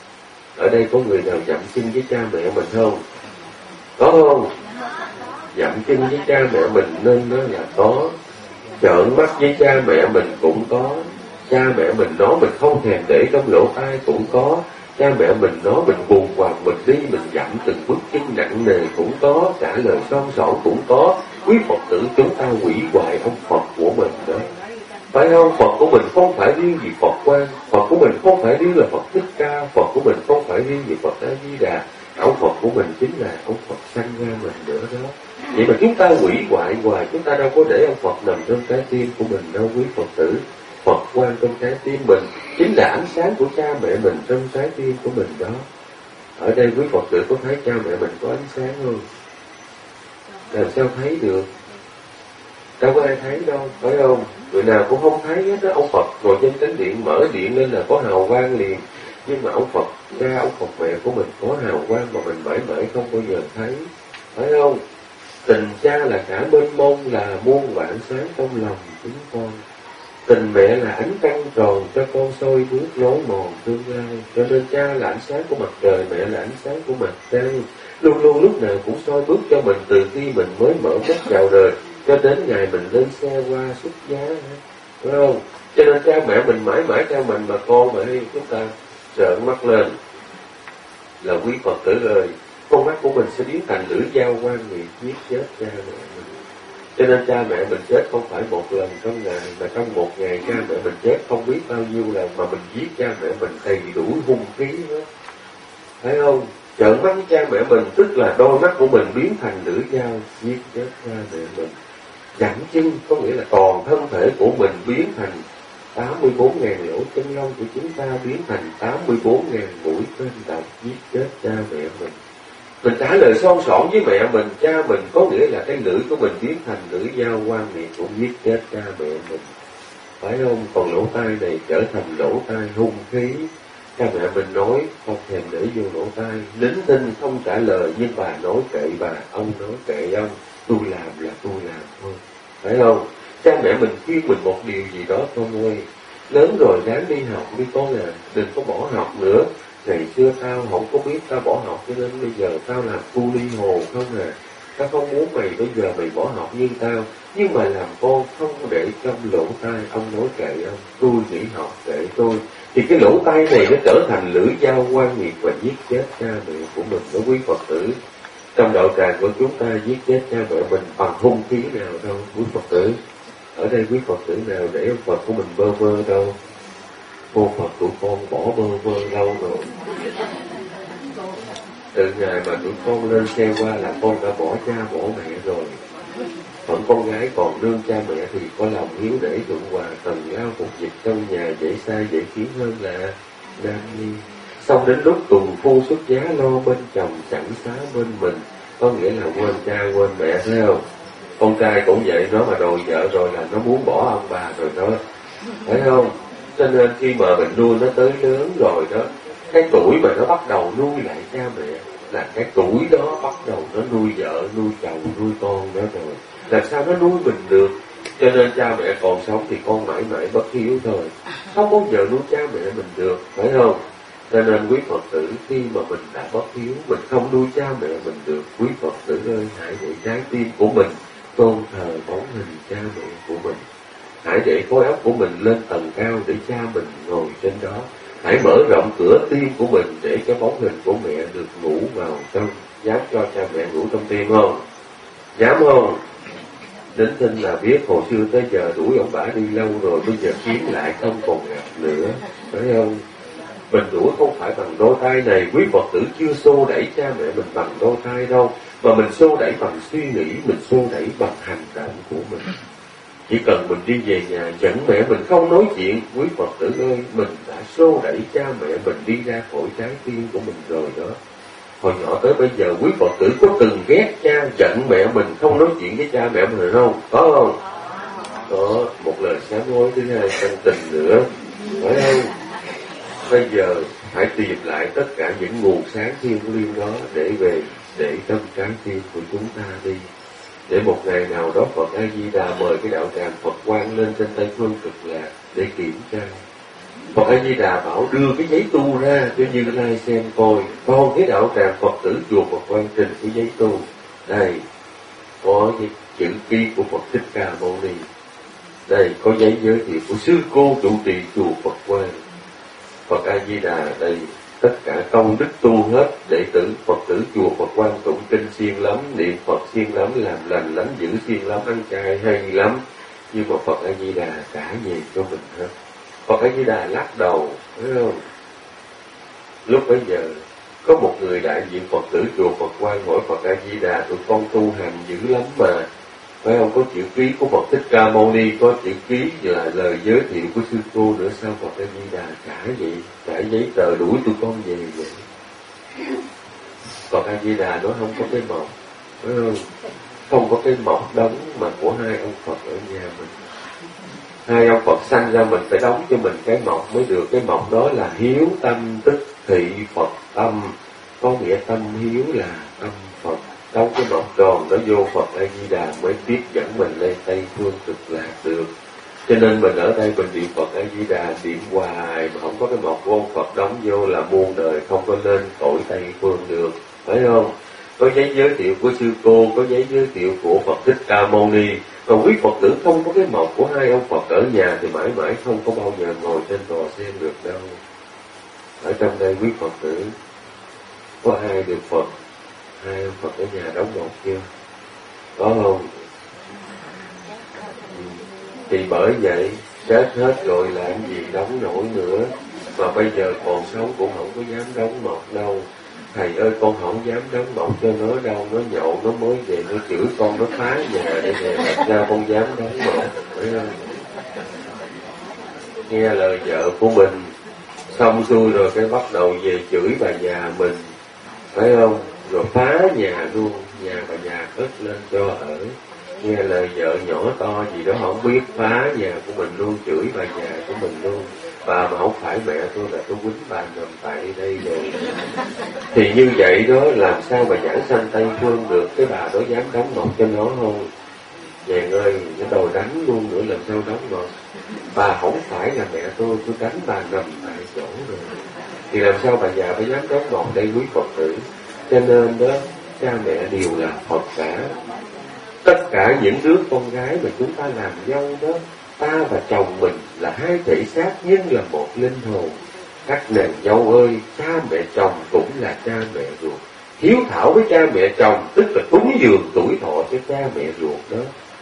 Ở đây có người nào dậm chân với cha mẹ mình không? Có không? Dậm chân với cha mẹ mình nên nó là có. Trợn mắt với cha mẹ mình cũng có. Cha mẹ mình nói mình không thèm để trong lỗ tai cũng có. Cha mẹ mình nói mình buồn hoàng mình đi, mình dậm từng bước chân nặng nề cũng có. Trả lời son sọn cũng có. Quý Phật tử chúng ta hủy hoại ông Phật của mình đó, phải không? Phật của mình không phải riêng gì Phật Quan, Phật của mình không phải riêng là Phật Thích Ca, Phật của mình không phải riêng gì Phật A Di Đà. Ông Phật của mình chính là ông Phật sanh ra mình nữa đó. Vậy mà chúng ta hủy hoại hoài, chúng ta đâu có để ông Phật nằm trong trái tim của mình đâu quý Phật tử. Phật Quan trong trái tim mình chính là ánh sáng của cha mẹ mình trong trái tim của mình đó. Ở đây quý Phật tử có thấy cha mẹ mình có ánh sáng không? Làm sao thấy được? Đâu có ai thấy đâu, phải không? Người nào cũng không thấy hết đó. Ông Phật ngồi trên chánh điện mở điện lên là có hào quang liền. Nhưng mà ông Phật cha, ông Phật mẹ của mình có hào quang mà mình mãi mãi không bao giờ thấy, phải không? Tình cha là cả mênh mông, là muôn vạn sáng trong lòng chúng con. Tình mẹ là ánh trăng tròn cho con soi bước lối mòn tương lai. Cho nên cha là ánh sáng của mặt trời, mẹ là ánh sáng của mặt trăng. Luôn luôn lúc nào cũng soi bước cho mình từ khi mình mới mở mắt vào đời cho đến ngày mình lên xe qua xuất giá, phải không? Cho nên cha mẹ mình mãi mãi theo mình mà con mà hay chúng ta trợn mắt lên là quý Phật tử ơi, con mắt của mình sẽ biến thành lưỡi dao quan nghiệt giết chết cha mẹ mình. Cho nên cha mẹ mình chết không phải một lần trong ngày, mà trong một ngày cha mẹ mình chết không biết bao nhiêu lần, mà mình giết cha mẹ mình đầy đủ hung khí hết, phải không? Trợn mắt với cha mẹ mình tức là đôi mắt của mình biến thành lưỡi dao giết chết cha mẹ mình. Dậm chân có nghĩa là toàn thân thể của mình biến thành tám mươi bốn ngàn lỗ chân lông của chúng ta biến thành tám mươi bốn ngàn mũi tên độc giết chết cha mẹ mình. Mình trả lời son sỏn với mẹ mình, cha mình có nghĩa là cái lưỡi của mình biến thành lưỡi dao quan nghiệt cũng giết chết cha mẹ mình, phải không? Còn lỗ tai này trở thành lỗ tai hung khí. Cha mẹ mình nói không thèm để vô lỗ tai, lính thinh không trả lời, nhưng bà nói kệ bà, ông nói kệ ông, tôi làm là tôi làm thôi, phải không? Cha mẹ mình khuyên mình một điều gì đó con ơi, lớn rồi ráng đi học đi con à, đừng có bỏ học nữa. Ngày xưa tao không có biết tao bỏ học cho nên bây giờ tao làm cu ly hồ không à. Tao không muốn mày bây giờ mày bỏ học như tao, nhưng mà làm con không để trong lỗ tai. Ông nói kệ ông, tôi nghỉ học kệ tôi. Thì cái lỗ tai này nó trở thành lưỡi dao quan nghiệt và giết chết cha mẹ của mình đó quý Phật tử. Trong đạo tràng của chúng ta giết chết cha mẹ mình bằng hung khí nào đâu quý Phật tử. Ở đây quý Phật tử nào để ông Phật của mình bơ vơ đâu. Cô Phật của con bỏ bơ vơ lâu rồi. Từ ngày mà tụi con lên xe qua là con đã bỏ cha bỏ mẹ rồi. Phận con gái còn nương cha mẹ thì có lòng hiếu để thượng hòa tần lao phục dịch trong nhà dễ sai dễ khiến hơn là nam nhi. Xong đến lúc tuần phu xuất giá lo bên chồng sẵn xá bên mình, có nghĩa là quên cha quên mẹ, thấy không? Con trai cũng vậy, nó mà đòi vợ rồi là nó muốn bỏ ông bà rồi đó, thấy không? Cho nên khi mà mình nuôi nó tới lớn rồi đó, cái tuổi mà nó bắt đầu nuôi lại cha mẹ là cái tuổi đó bắt đầu nó nuôi vợ, nuôi chồng, nuôi con đó rồi. Làm sao nó nuôi mình được? Cho nên cha mẹ còn sống thì con mãi mãi bất hiếu thôi, không bao giờ nuôi cha mẹ mình được, phải không? Cho nên quý Phật tử khi mà mình đã bất hiếu, mình không nuôi cha mẹ mình được, quý Phật tử ơi, hãy để trái tim của mình tôn thờ bóng hình cha mẹ của mình. Hãy để khối óc của mình lên tầng cao để cha mình ngồi trên đó. Hãy mở rộng cửa tim của mình để cái bóng hình của mẹ được ngủ vào trong. Dám cho cha mẹ ngủ trong tim không? Dám không? Đến tin là biết hồi xưa tới giờ đuổi ông bả đi lâu rồi, bây giờ kiếm lại không còn gặp nữa, phải không? Mình đuổi không phải bằng đôi tay này, quý Phật tử chưa xô đẩy cha mẹ mình bằng đôi tay đâu, mà mình xô đẩy bằng suy nghĩ, mình xô đẩy bằng hành động của mình. Chỉ cần mình đi về nhà dẫn mẹ mình không nói chuyện, quý Phật tử ơi, mình đã xô đẩy cha mẹ mình đi ra khỏi trái tim của mình rồi đó. Hồi nhỏ tới bây giờ quý Phật tử có từng ghét cha, giận mẹ mình, không nói chuyện với cha mẹ mình không? Có không? Có. Một lời sám hối, thứ hai chân tình nữa, phải không? Bây giờ hãy tìm lại tất cả những nguồn sáng thiêng liêng đó để về để trong trái tim của chúng ta đi. Để một ngày nào đó Phật A Di Đà mời cái đạo tràng Phật Quang lên trên Tây Phương Cực Lạc để kiểm tra. Phật A Di Đà bảo đưa cái giấy tu ra cho Như Lai xem coi. Còn cái đạo tràng Phật tử chùa Phật Quang trình cái giấy tu. Đây có cái chữ ký của Phật Thích Ca Mâu Ni. Đây có giấy giới thiệu của sư cô trụ trì chùa Phật Quang. Phật A Di Đà đây tất cả công đức tu hết, đệ tử Phật tử chùa Phật Quang tụng kinh siêng lắm, niệm Phật siêng lắm, làm lành lánh dữ siêng lắm, ăn chay hay lắm, nhưng mà Phật A Di Đà trả về cho mình hết. Phật A Di Đà lắc đầu, thấy không? Lúc bấy giờ có một người đại diện Phật tử chùa Phật Quang hỏi Phật A Di Đà, tụi con tu hành dữ lắm mà, phải không? Có chữ ký của Phật Thích Ca Mâu Ni, có chữ ký là lời giới thiệu của sư cô nữa, sao Phật A Di Đà trả vậy? Trả giấy tờ đuổi tụi con về vậy? Phật A Di Đà nói không có cái mộc, phải không? Không có cái mộc đóng mà của hai ông Phật ở nhà mình. Hai ông Phật sanh ra mình phải đóng cho mình cái mộc mới được. Cái mộc đó là hiếu tâm tức thị Phật tâm, có nghĩa tâm hiếu là tâm Phật. Đóng cái mộc tròn đó vô Phật A Di Đà mới tiếp dẫn mình lên Tây Phương Cực Lạc được. Cho nên mình ở đây mình niệm Phật A Di Đà niệm hoài mà không có cái mộc của ông Phật đóng vô là muôn đời không có lên cõi Tây Phương được, phải không? Có giấy giới thiệu của sư cô, có giấy giới thiệu của Phật Thích Ca Mâu Ni. Còn quý Phật tử không có cái mộc của hai ông Phật ở nhà thì mãi mãi không có bao giờ ngồi trên tòa sen được đâu. Ở trong đây quý Phật tử có hai được Phật, hai ông Phật ở nhà đóng mộc chưa? Có không? Thì bởi vậy chết hết rồi làm gì đóng nổi nữa. Mà bây giờ còn sống cũng không có dám đóng mộc đâu. Thầy ơi con không dám đóng mộc cho nó đâu. Nó nhậu nó mới về nó chửi con, nó phá nhà để về. Thật ra con dám đóng mộc, phải không? Nghe lời vợ của mình xong xuôi rồi cái bắt đầu về chửi bà già mình, phải không? Rồi phá nhà luôn, nhà bà già cất lên cho ở. Nghe lời vợ nhỏ to gì đó không biết, phá nhà của mình luôn, chửi bà già của mình luôn. Bà mà không phải mẹ tôi là tôi quýnh bà nằm tại đây rồi. Thì như vậy đó làm sao mà giảng sanh Tây Phương được? Cái bà đó dám đóng mộc cho nó không? Chàng ơi, nó đòi đánh luôn nữa làm sao đóng mộc? Bà không phải là mẹ tôi, tôi đánh bà nằm tại chỗ rồi. Thì làm sao bà già phải dám đóng mộc đây quý Phật tử? Cho nên đó, cha mẹ đều là Phật cả. Tất cả những đứa con gái mà chúng ta làm dâu đó, ta và chồng mình là hai thể xác nhưng là một linh hồn. Các nàng dâu ơi, cha mẹ chồng cũng là cha mẹ ruột. hiếu thảo với cha mẹ chồng, tức là cúng dường tuổi thọ cho cha mẹ ruột đó.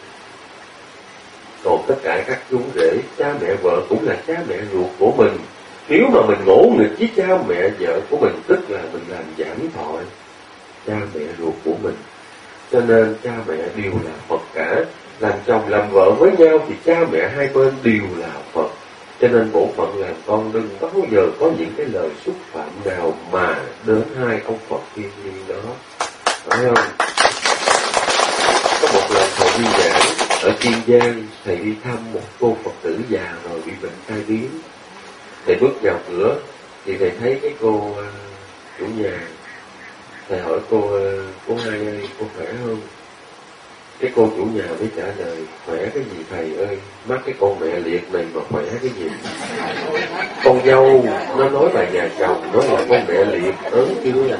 Còn tất cả các chú rể, cha mẹ vợ cũng là cha mẹ ruột của mình. Nếu mà mình ngỗ nghịch với cha mẹ vợ của mình, tức là mình làm giảm thọ cha mẹ ruột của mình. Cho nên cha mẹ đều là Phật cả. Làm chồng làm vợ với nhau thì cha mẹ hai bên đều là Phật. Cho nên bổn phận làm con đừng bao giờ có những cái lời xúc phạm nào mà đến hai ông Phật thiên liêng đó. Phải không? Có một lần thầy đi giảng ở Kiên Giang, thầy đi thăm một cô Phật tử già rồi bị bệnh tai biến. Thầy bước vào cửa thì thầy thấy cái cô uh, chủ nhà. Thầy hỏi cô, uh, cô hai ơi, cô khỏe không? Cái cô chủ nhà mới trả lời, khỏe cái gì thầy ơi, mắc cái con mẹ liệt này mà khỏe cái gì. Con dâu nó nói bà nhà chồng, nói là con mẹ liệt, ớn chưa?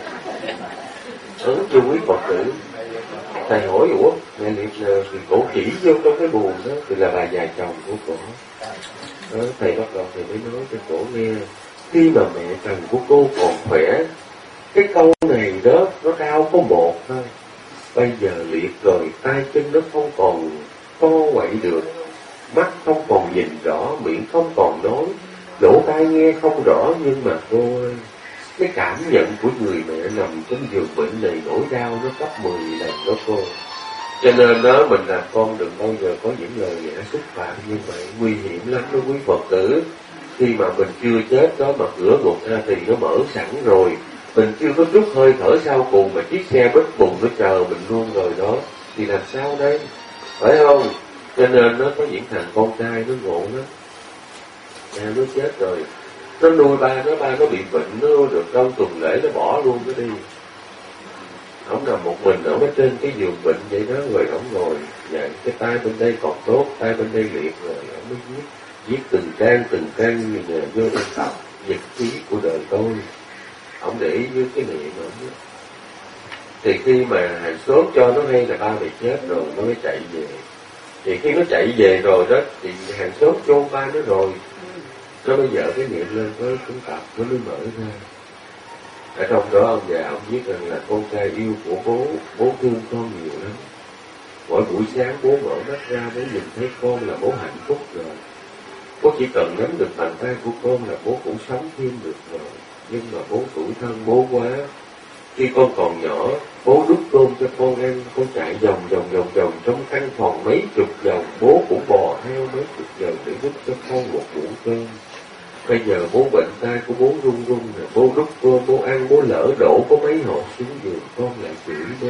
Ớn chưa quý Phật tử? Thầy hỏi, ủa, mẹ liệt là thì cổ chỉ vô trong cái buồn đó, thì là bà già chồng của cổ. Đó, thầy bắt đầu thầy mới nói cho cổ nghe, khi mà mẹ chồng của cô còn khỏe, cái câu này đó, nó đau có một thôi. Bây giờ liệt rồi, tay chân nó không còn co quậy được, mắt không còn nhìn rõ, miệng không còn nói, lỗ tai nghe không rõ, nhưng mà cô ơi, cái cảm nhận của người mẹ nằm trong giường bệnh này nỗi đau nó gấp mười lần đó cô. Cho nên đó mình làm con đừng bao giờ có những lời lẽ xúc phạm như vậy, nguy hiểm lắm đó quý Phật tử. Khi mà mình chưa chết đó mà cửa ngục ra thì nó mở sẵn rồi, mình chưa có chút hơi thở sau cùng mà chiếc xe bít bùng nó chờ mình luôn rồi đó, thì làm sao đây? Phải không? Cho nên nó có những thằng con trai nó ngộ lắm. Nhà nó chết rồi, nó nuôi ba nó, ba nó bị bệnh, nó được trong tuần lễ nó bỏ luôn nó đi. Ông nằm một mình ở trên cái giường bệnh vậy đó, rồi ông ngồi, dạ, cái tay bên đây còn tốt, tay bên đây liệt rồi, ông mới viết, viết từng trang từng trang như nè, vô trong tập nhật ký của đời tôi. Ông để ý với cái niệm ông đó. Thì khi mà hàng xóm cho nó hay là ba mày chết rồi, nó mới chạy về. Thì khi nó chạy về rồi đó, thì hàng xóm chôn ba nó rồi, nó mới dở cái niệm lên với cuốn tập, nó mới mở ra. Ở trong đó ông già ông viết rằng là con trai yêu của bố, bố thương con nhiều lắm. Mỗi buổi sáng bố mở mắt ra mới nhìn thấy con là bố hạnh phúc rồi. Bố chỉ cần nắm được bàn tay của con là bố cũng sống thêm được rồi. Nhưng mà bố tuổi thân bố quá. Khi con còn nhỏ, bố đút cơm cho con ăn, con chạy vòng vòng vòng vòng trong căn phòng mấy chục vòng, bố cũng bò theo mấy chục vòng để đút cho con một muỗng cơm. Bây giờ bố bệnh tay của bố run run nè, bố đút cơm, bố ăn, bố lỡ đổ có mấy hột xuống giường, con lại chửi bố.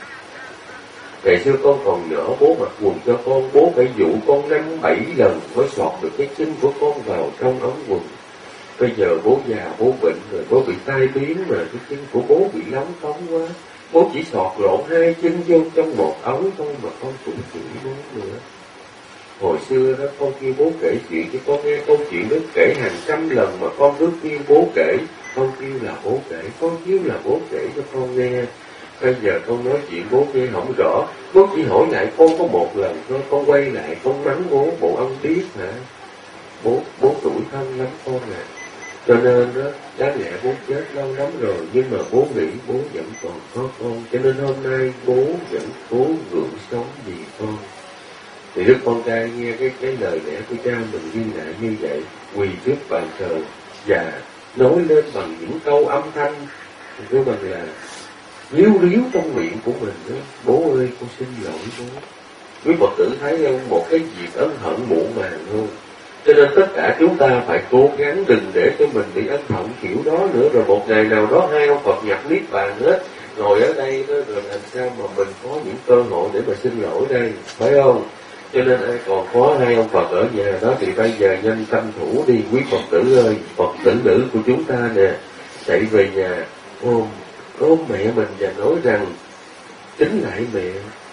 Ngày xưa con còn nhỏ, bố mặc quần cho con, bố phải dụ con năm bảy lần mới sọt được cái chân của con vào trong ống quần. Bây giờ bố già, bố bệnh rồi, bố bị tai biến mà cái chân của bố bị lóng cống quá. Bố chỉ sọt lộn hai chân vô trong một ống thôi mà con cũng chửi bố nữa. Hồi xưa đó con kêu bố kể chuyện cho con nghe, câu chuyện đó kể hàng trăm lần mà con cứ kêu bố kể. Con kêu là bố kể, con kêu là bố kể cho con nghe. Bây giờ con nói chuyện bố nghe không rõ, bố chỉ hỏi lại con có một lần thôi, con quay lại con mắng bố, bộ ông biết hả? Bố, bố tuổi thân lắm con à. Cho nên đó, đáng lẽ bố chết lâu lắm rồi, nhưng mà bố nghĩ bố vẫn còn có con, cho nên hôm nay bố vẫn cố gượng sống vì con. Thì đứa con trai nghe cái cái lời lẽ của cha mình ghi lại như vậy, quỳ trước bàn thờ và nói lên bằng những câu âm thanh của mình là líu líu trong miệng của mình đó, bố ơi con xin lỗi bố. Quý Phật tử thấy không, một cái việc ân hận muộn màng thôi. Cho nên tất cả chúng ta phải cố gắng đừng để cho mình bị ân hận kiểu đó nữa, rồi một ngày nào đó hai ông Phật nhập niết bàn hết, ngồi ở đây đó, rồi làm sao mà mình có những cơ hội để mà xin lỗi đây, phải không? Cho nên ai còn có hai ông Phật ở nhà đó thì bây giờ nhanh tranh thủ đi quý Phật tử ơi, Phật tử nữ của chúng ta nè, chạy về nhà ôm ôm mẹ mình và nói rằng chính lại mẹ,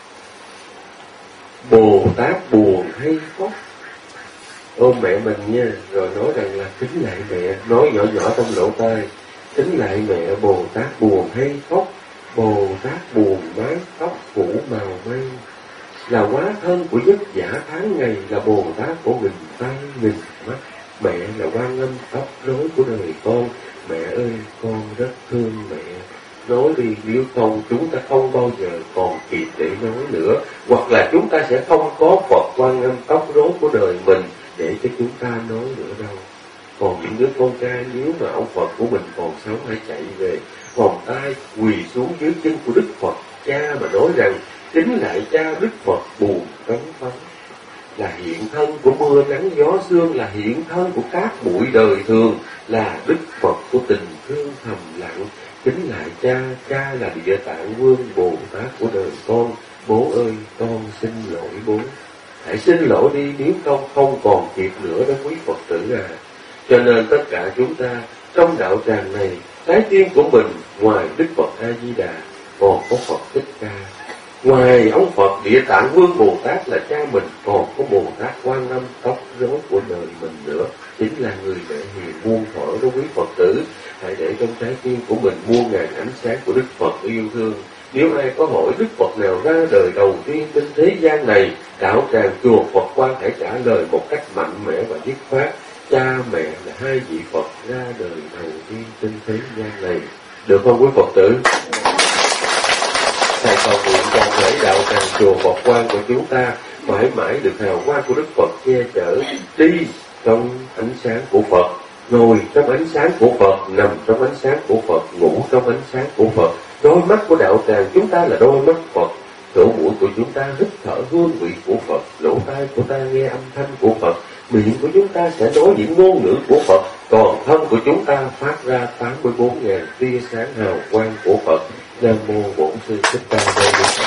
Bồ Tát buồn hay khóc. Ôm mẹ mình nha, rồi nói rằng là kính lại mẹ, nói nhỏ nhỏ trong lỗ tai, kính lại mẹ, Bồ Tát buồn hay khóc, Bồ Tát buồn mái tóc phủ màu mây, là quá thân của giấc giả tháng ngày, là Bồ Tát của nghìn tay nghìn mắt, mẹ là quan âm tóc rối của đời con, mẹ ơi con rất thương mẹ. Nói đi nếu không chúng ta không bao giờ còn kịp để nói nữa, hoặc là chúng ta sẽ không có Phật Quan Âm tóc rối của đời mình để cho chúng ta nói nữa đâu. Còn những đứa con trai nếu mà ông Phật của mình còn sống hãy chạy về vòng tay quỳ xuống dưới chân của Đức Phật cha mà nói rằng chính lại cha Đức Phật Bồ Tát Phật là hiện thân của mưa nắng gió sương, là hiện thân của các bụi đời thường, là Đức Phật của tình thương thầm lặng. Chính lại cha, cha là Địa Tạng Vương Bồ Tát của đời con. Bố ơi, con xin lỗi bố. Hãy xin lỗi đi, nếu không không còn kịp nữa đó quý Phật tử à. Cho nên tất cả chúng ta trong đạo tràng này, trái tim của mình ngoài Đức Phật A Di Đà còn có Phật Thích Ca. Ngoài ông Phật Địa Tạng Vương Bồ Tát là cha mình còn có Bồ Tát Quan Âm tóc rối của đời mình nữa, chính là người mẹ hiền muôn thuở đó quý Phật tử. Hãy để trong trái tim của mình muôn ngàn ánh sáng của Đức Phật yêu thương. Nếu ai có hỏi Đức Phật nào ra đời đầu tiên trên thế gian này, đạo tràng chùa Phật Quang hãy trả lời một cách mạnh mẽ và dứt khoát: cha mẹ là hai vị Phật ra đời đầu tiên trên thế gian này. Được không quý Phật tử? Thầy cầu nguyện toàn thể đạo tràng chùa Phật Quang của chúng ta mãi mãi được hào quang của Đức Phật che chở, đi trong ánh sáng của Phật, ngồi trong ánh sáng của Phật, nằm trong ánh sáng của Phật, ngủ trong ánh sáng của Phật. Đôi mắt của đạo tràng chúng ta là đôi mắt Phật, lỗ mũi của chúng ta hít thở hương vị của Phật, lỗ tai của ta nghe âm thanh của Phật, miệng của chúng ta sẽ nói những ngôn ngữ của Phật, còn thân của chúng ta phát ra tám mươi bốn nghìn tia sáng hào quang của Phật. Nam mô Bổn Sư Thích Ca Mâu Ni Phật.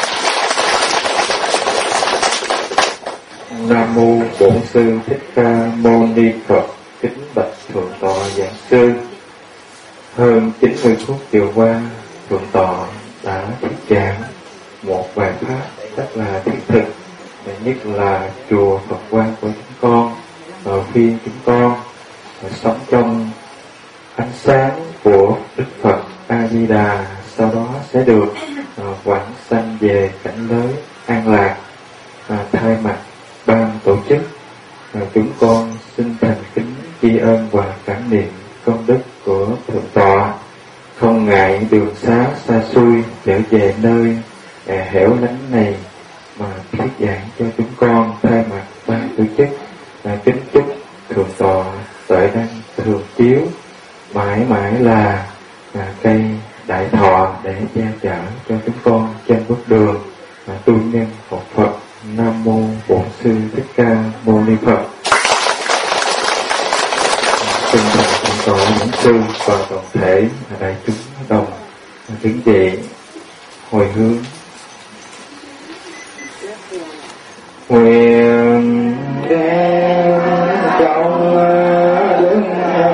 Nam mô Bổn Sư Thích Ca Mâu Ni Phật. Kính bạch thượng tọa giảng sư. Hơn chín mươi phút chiều qua, thượng tọa đã thuyết giảng một bài pháp rất là thiết thực, nhất là chùa Phật Quang của chúng con, ở phiên chúng con sống trong ánh sáng của Đức Phật A Di Đà, sau đó sẽ được uh, quảng sanh về cảnh giới an lạc. uh, thay mặt ban tổ chức, uh, chúng con xin thành kính tri ân và cảm niệm công đức của thượng tọa, không ngại đường xá xa xôi trở về nơi uh, hẻo lánh này mà thuyết giảng cho chúng con. Thay mặt ban tổ chức uh, kính chúc thượng tọa tuệ năng thường chiếu, mãi mãi là uh, cây đại thọ để che chở cho chúng con trên bước đường mà tu nhân học Phật. Nam mô Bổn Sư Thích Ca Mâu Ni Phật. Xin chào thượng tọa giảng sư và toàn thể đại chúng đồng đứng dậy hồi hướng. Nguyện đem trong đứng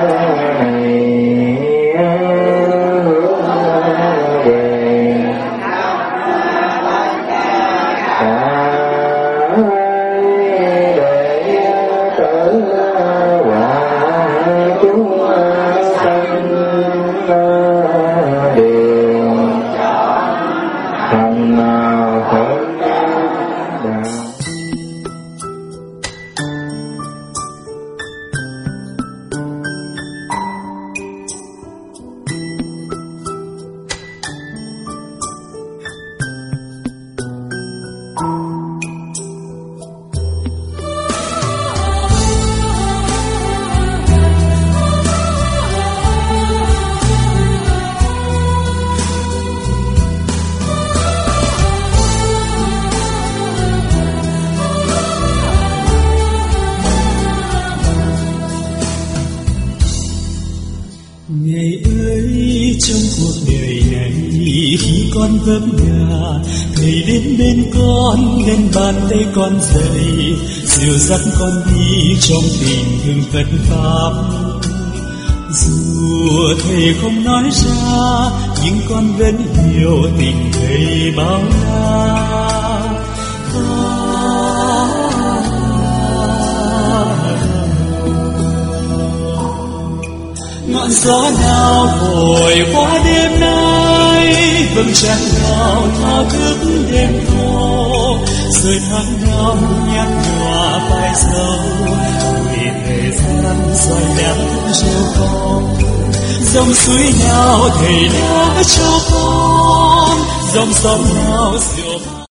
vấp ngã, thầy đến bên con, lên bàn tay con dậy, dìu dắt con đi trong tình thương Phật pháp. Dù thầy không nói ra, nhưng con vẫn hiểu tình thầy bao la. Ngọn gió nào thổi qua đêm nay, vầng trăng nào thao thức đêm thô, rồi tháng năm nhạt nhòa phai sâu, vì thời gian dài đang cho con. Dòng suối nào thầy đã cho con, dòng sông nào diệu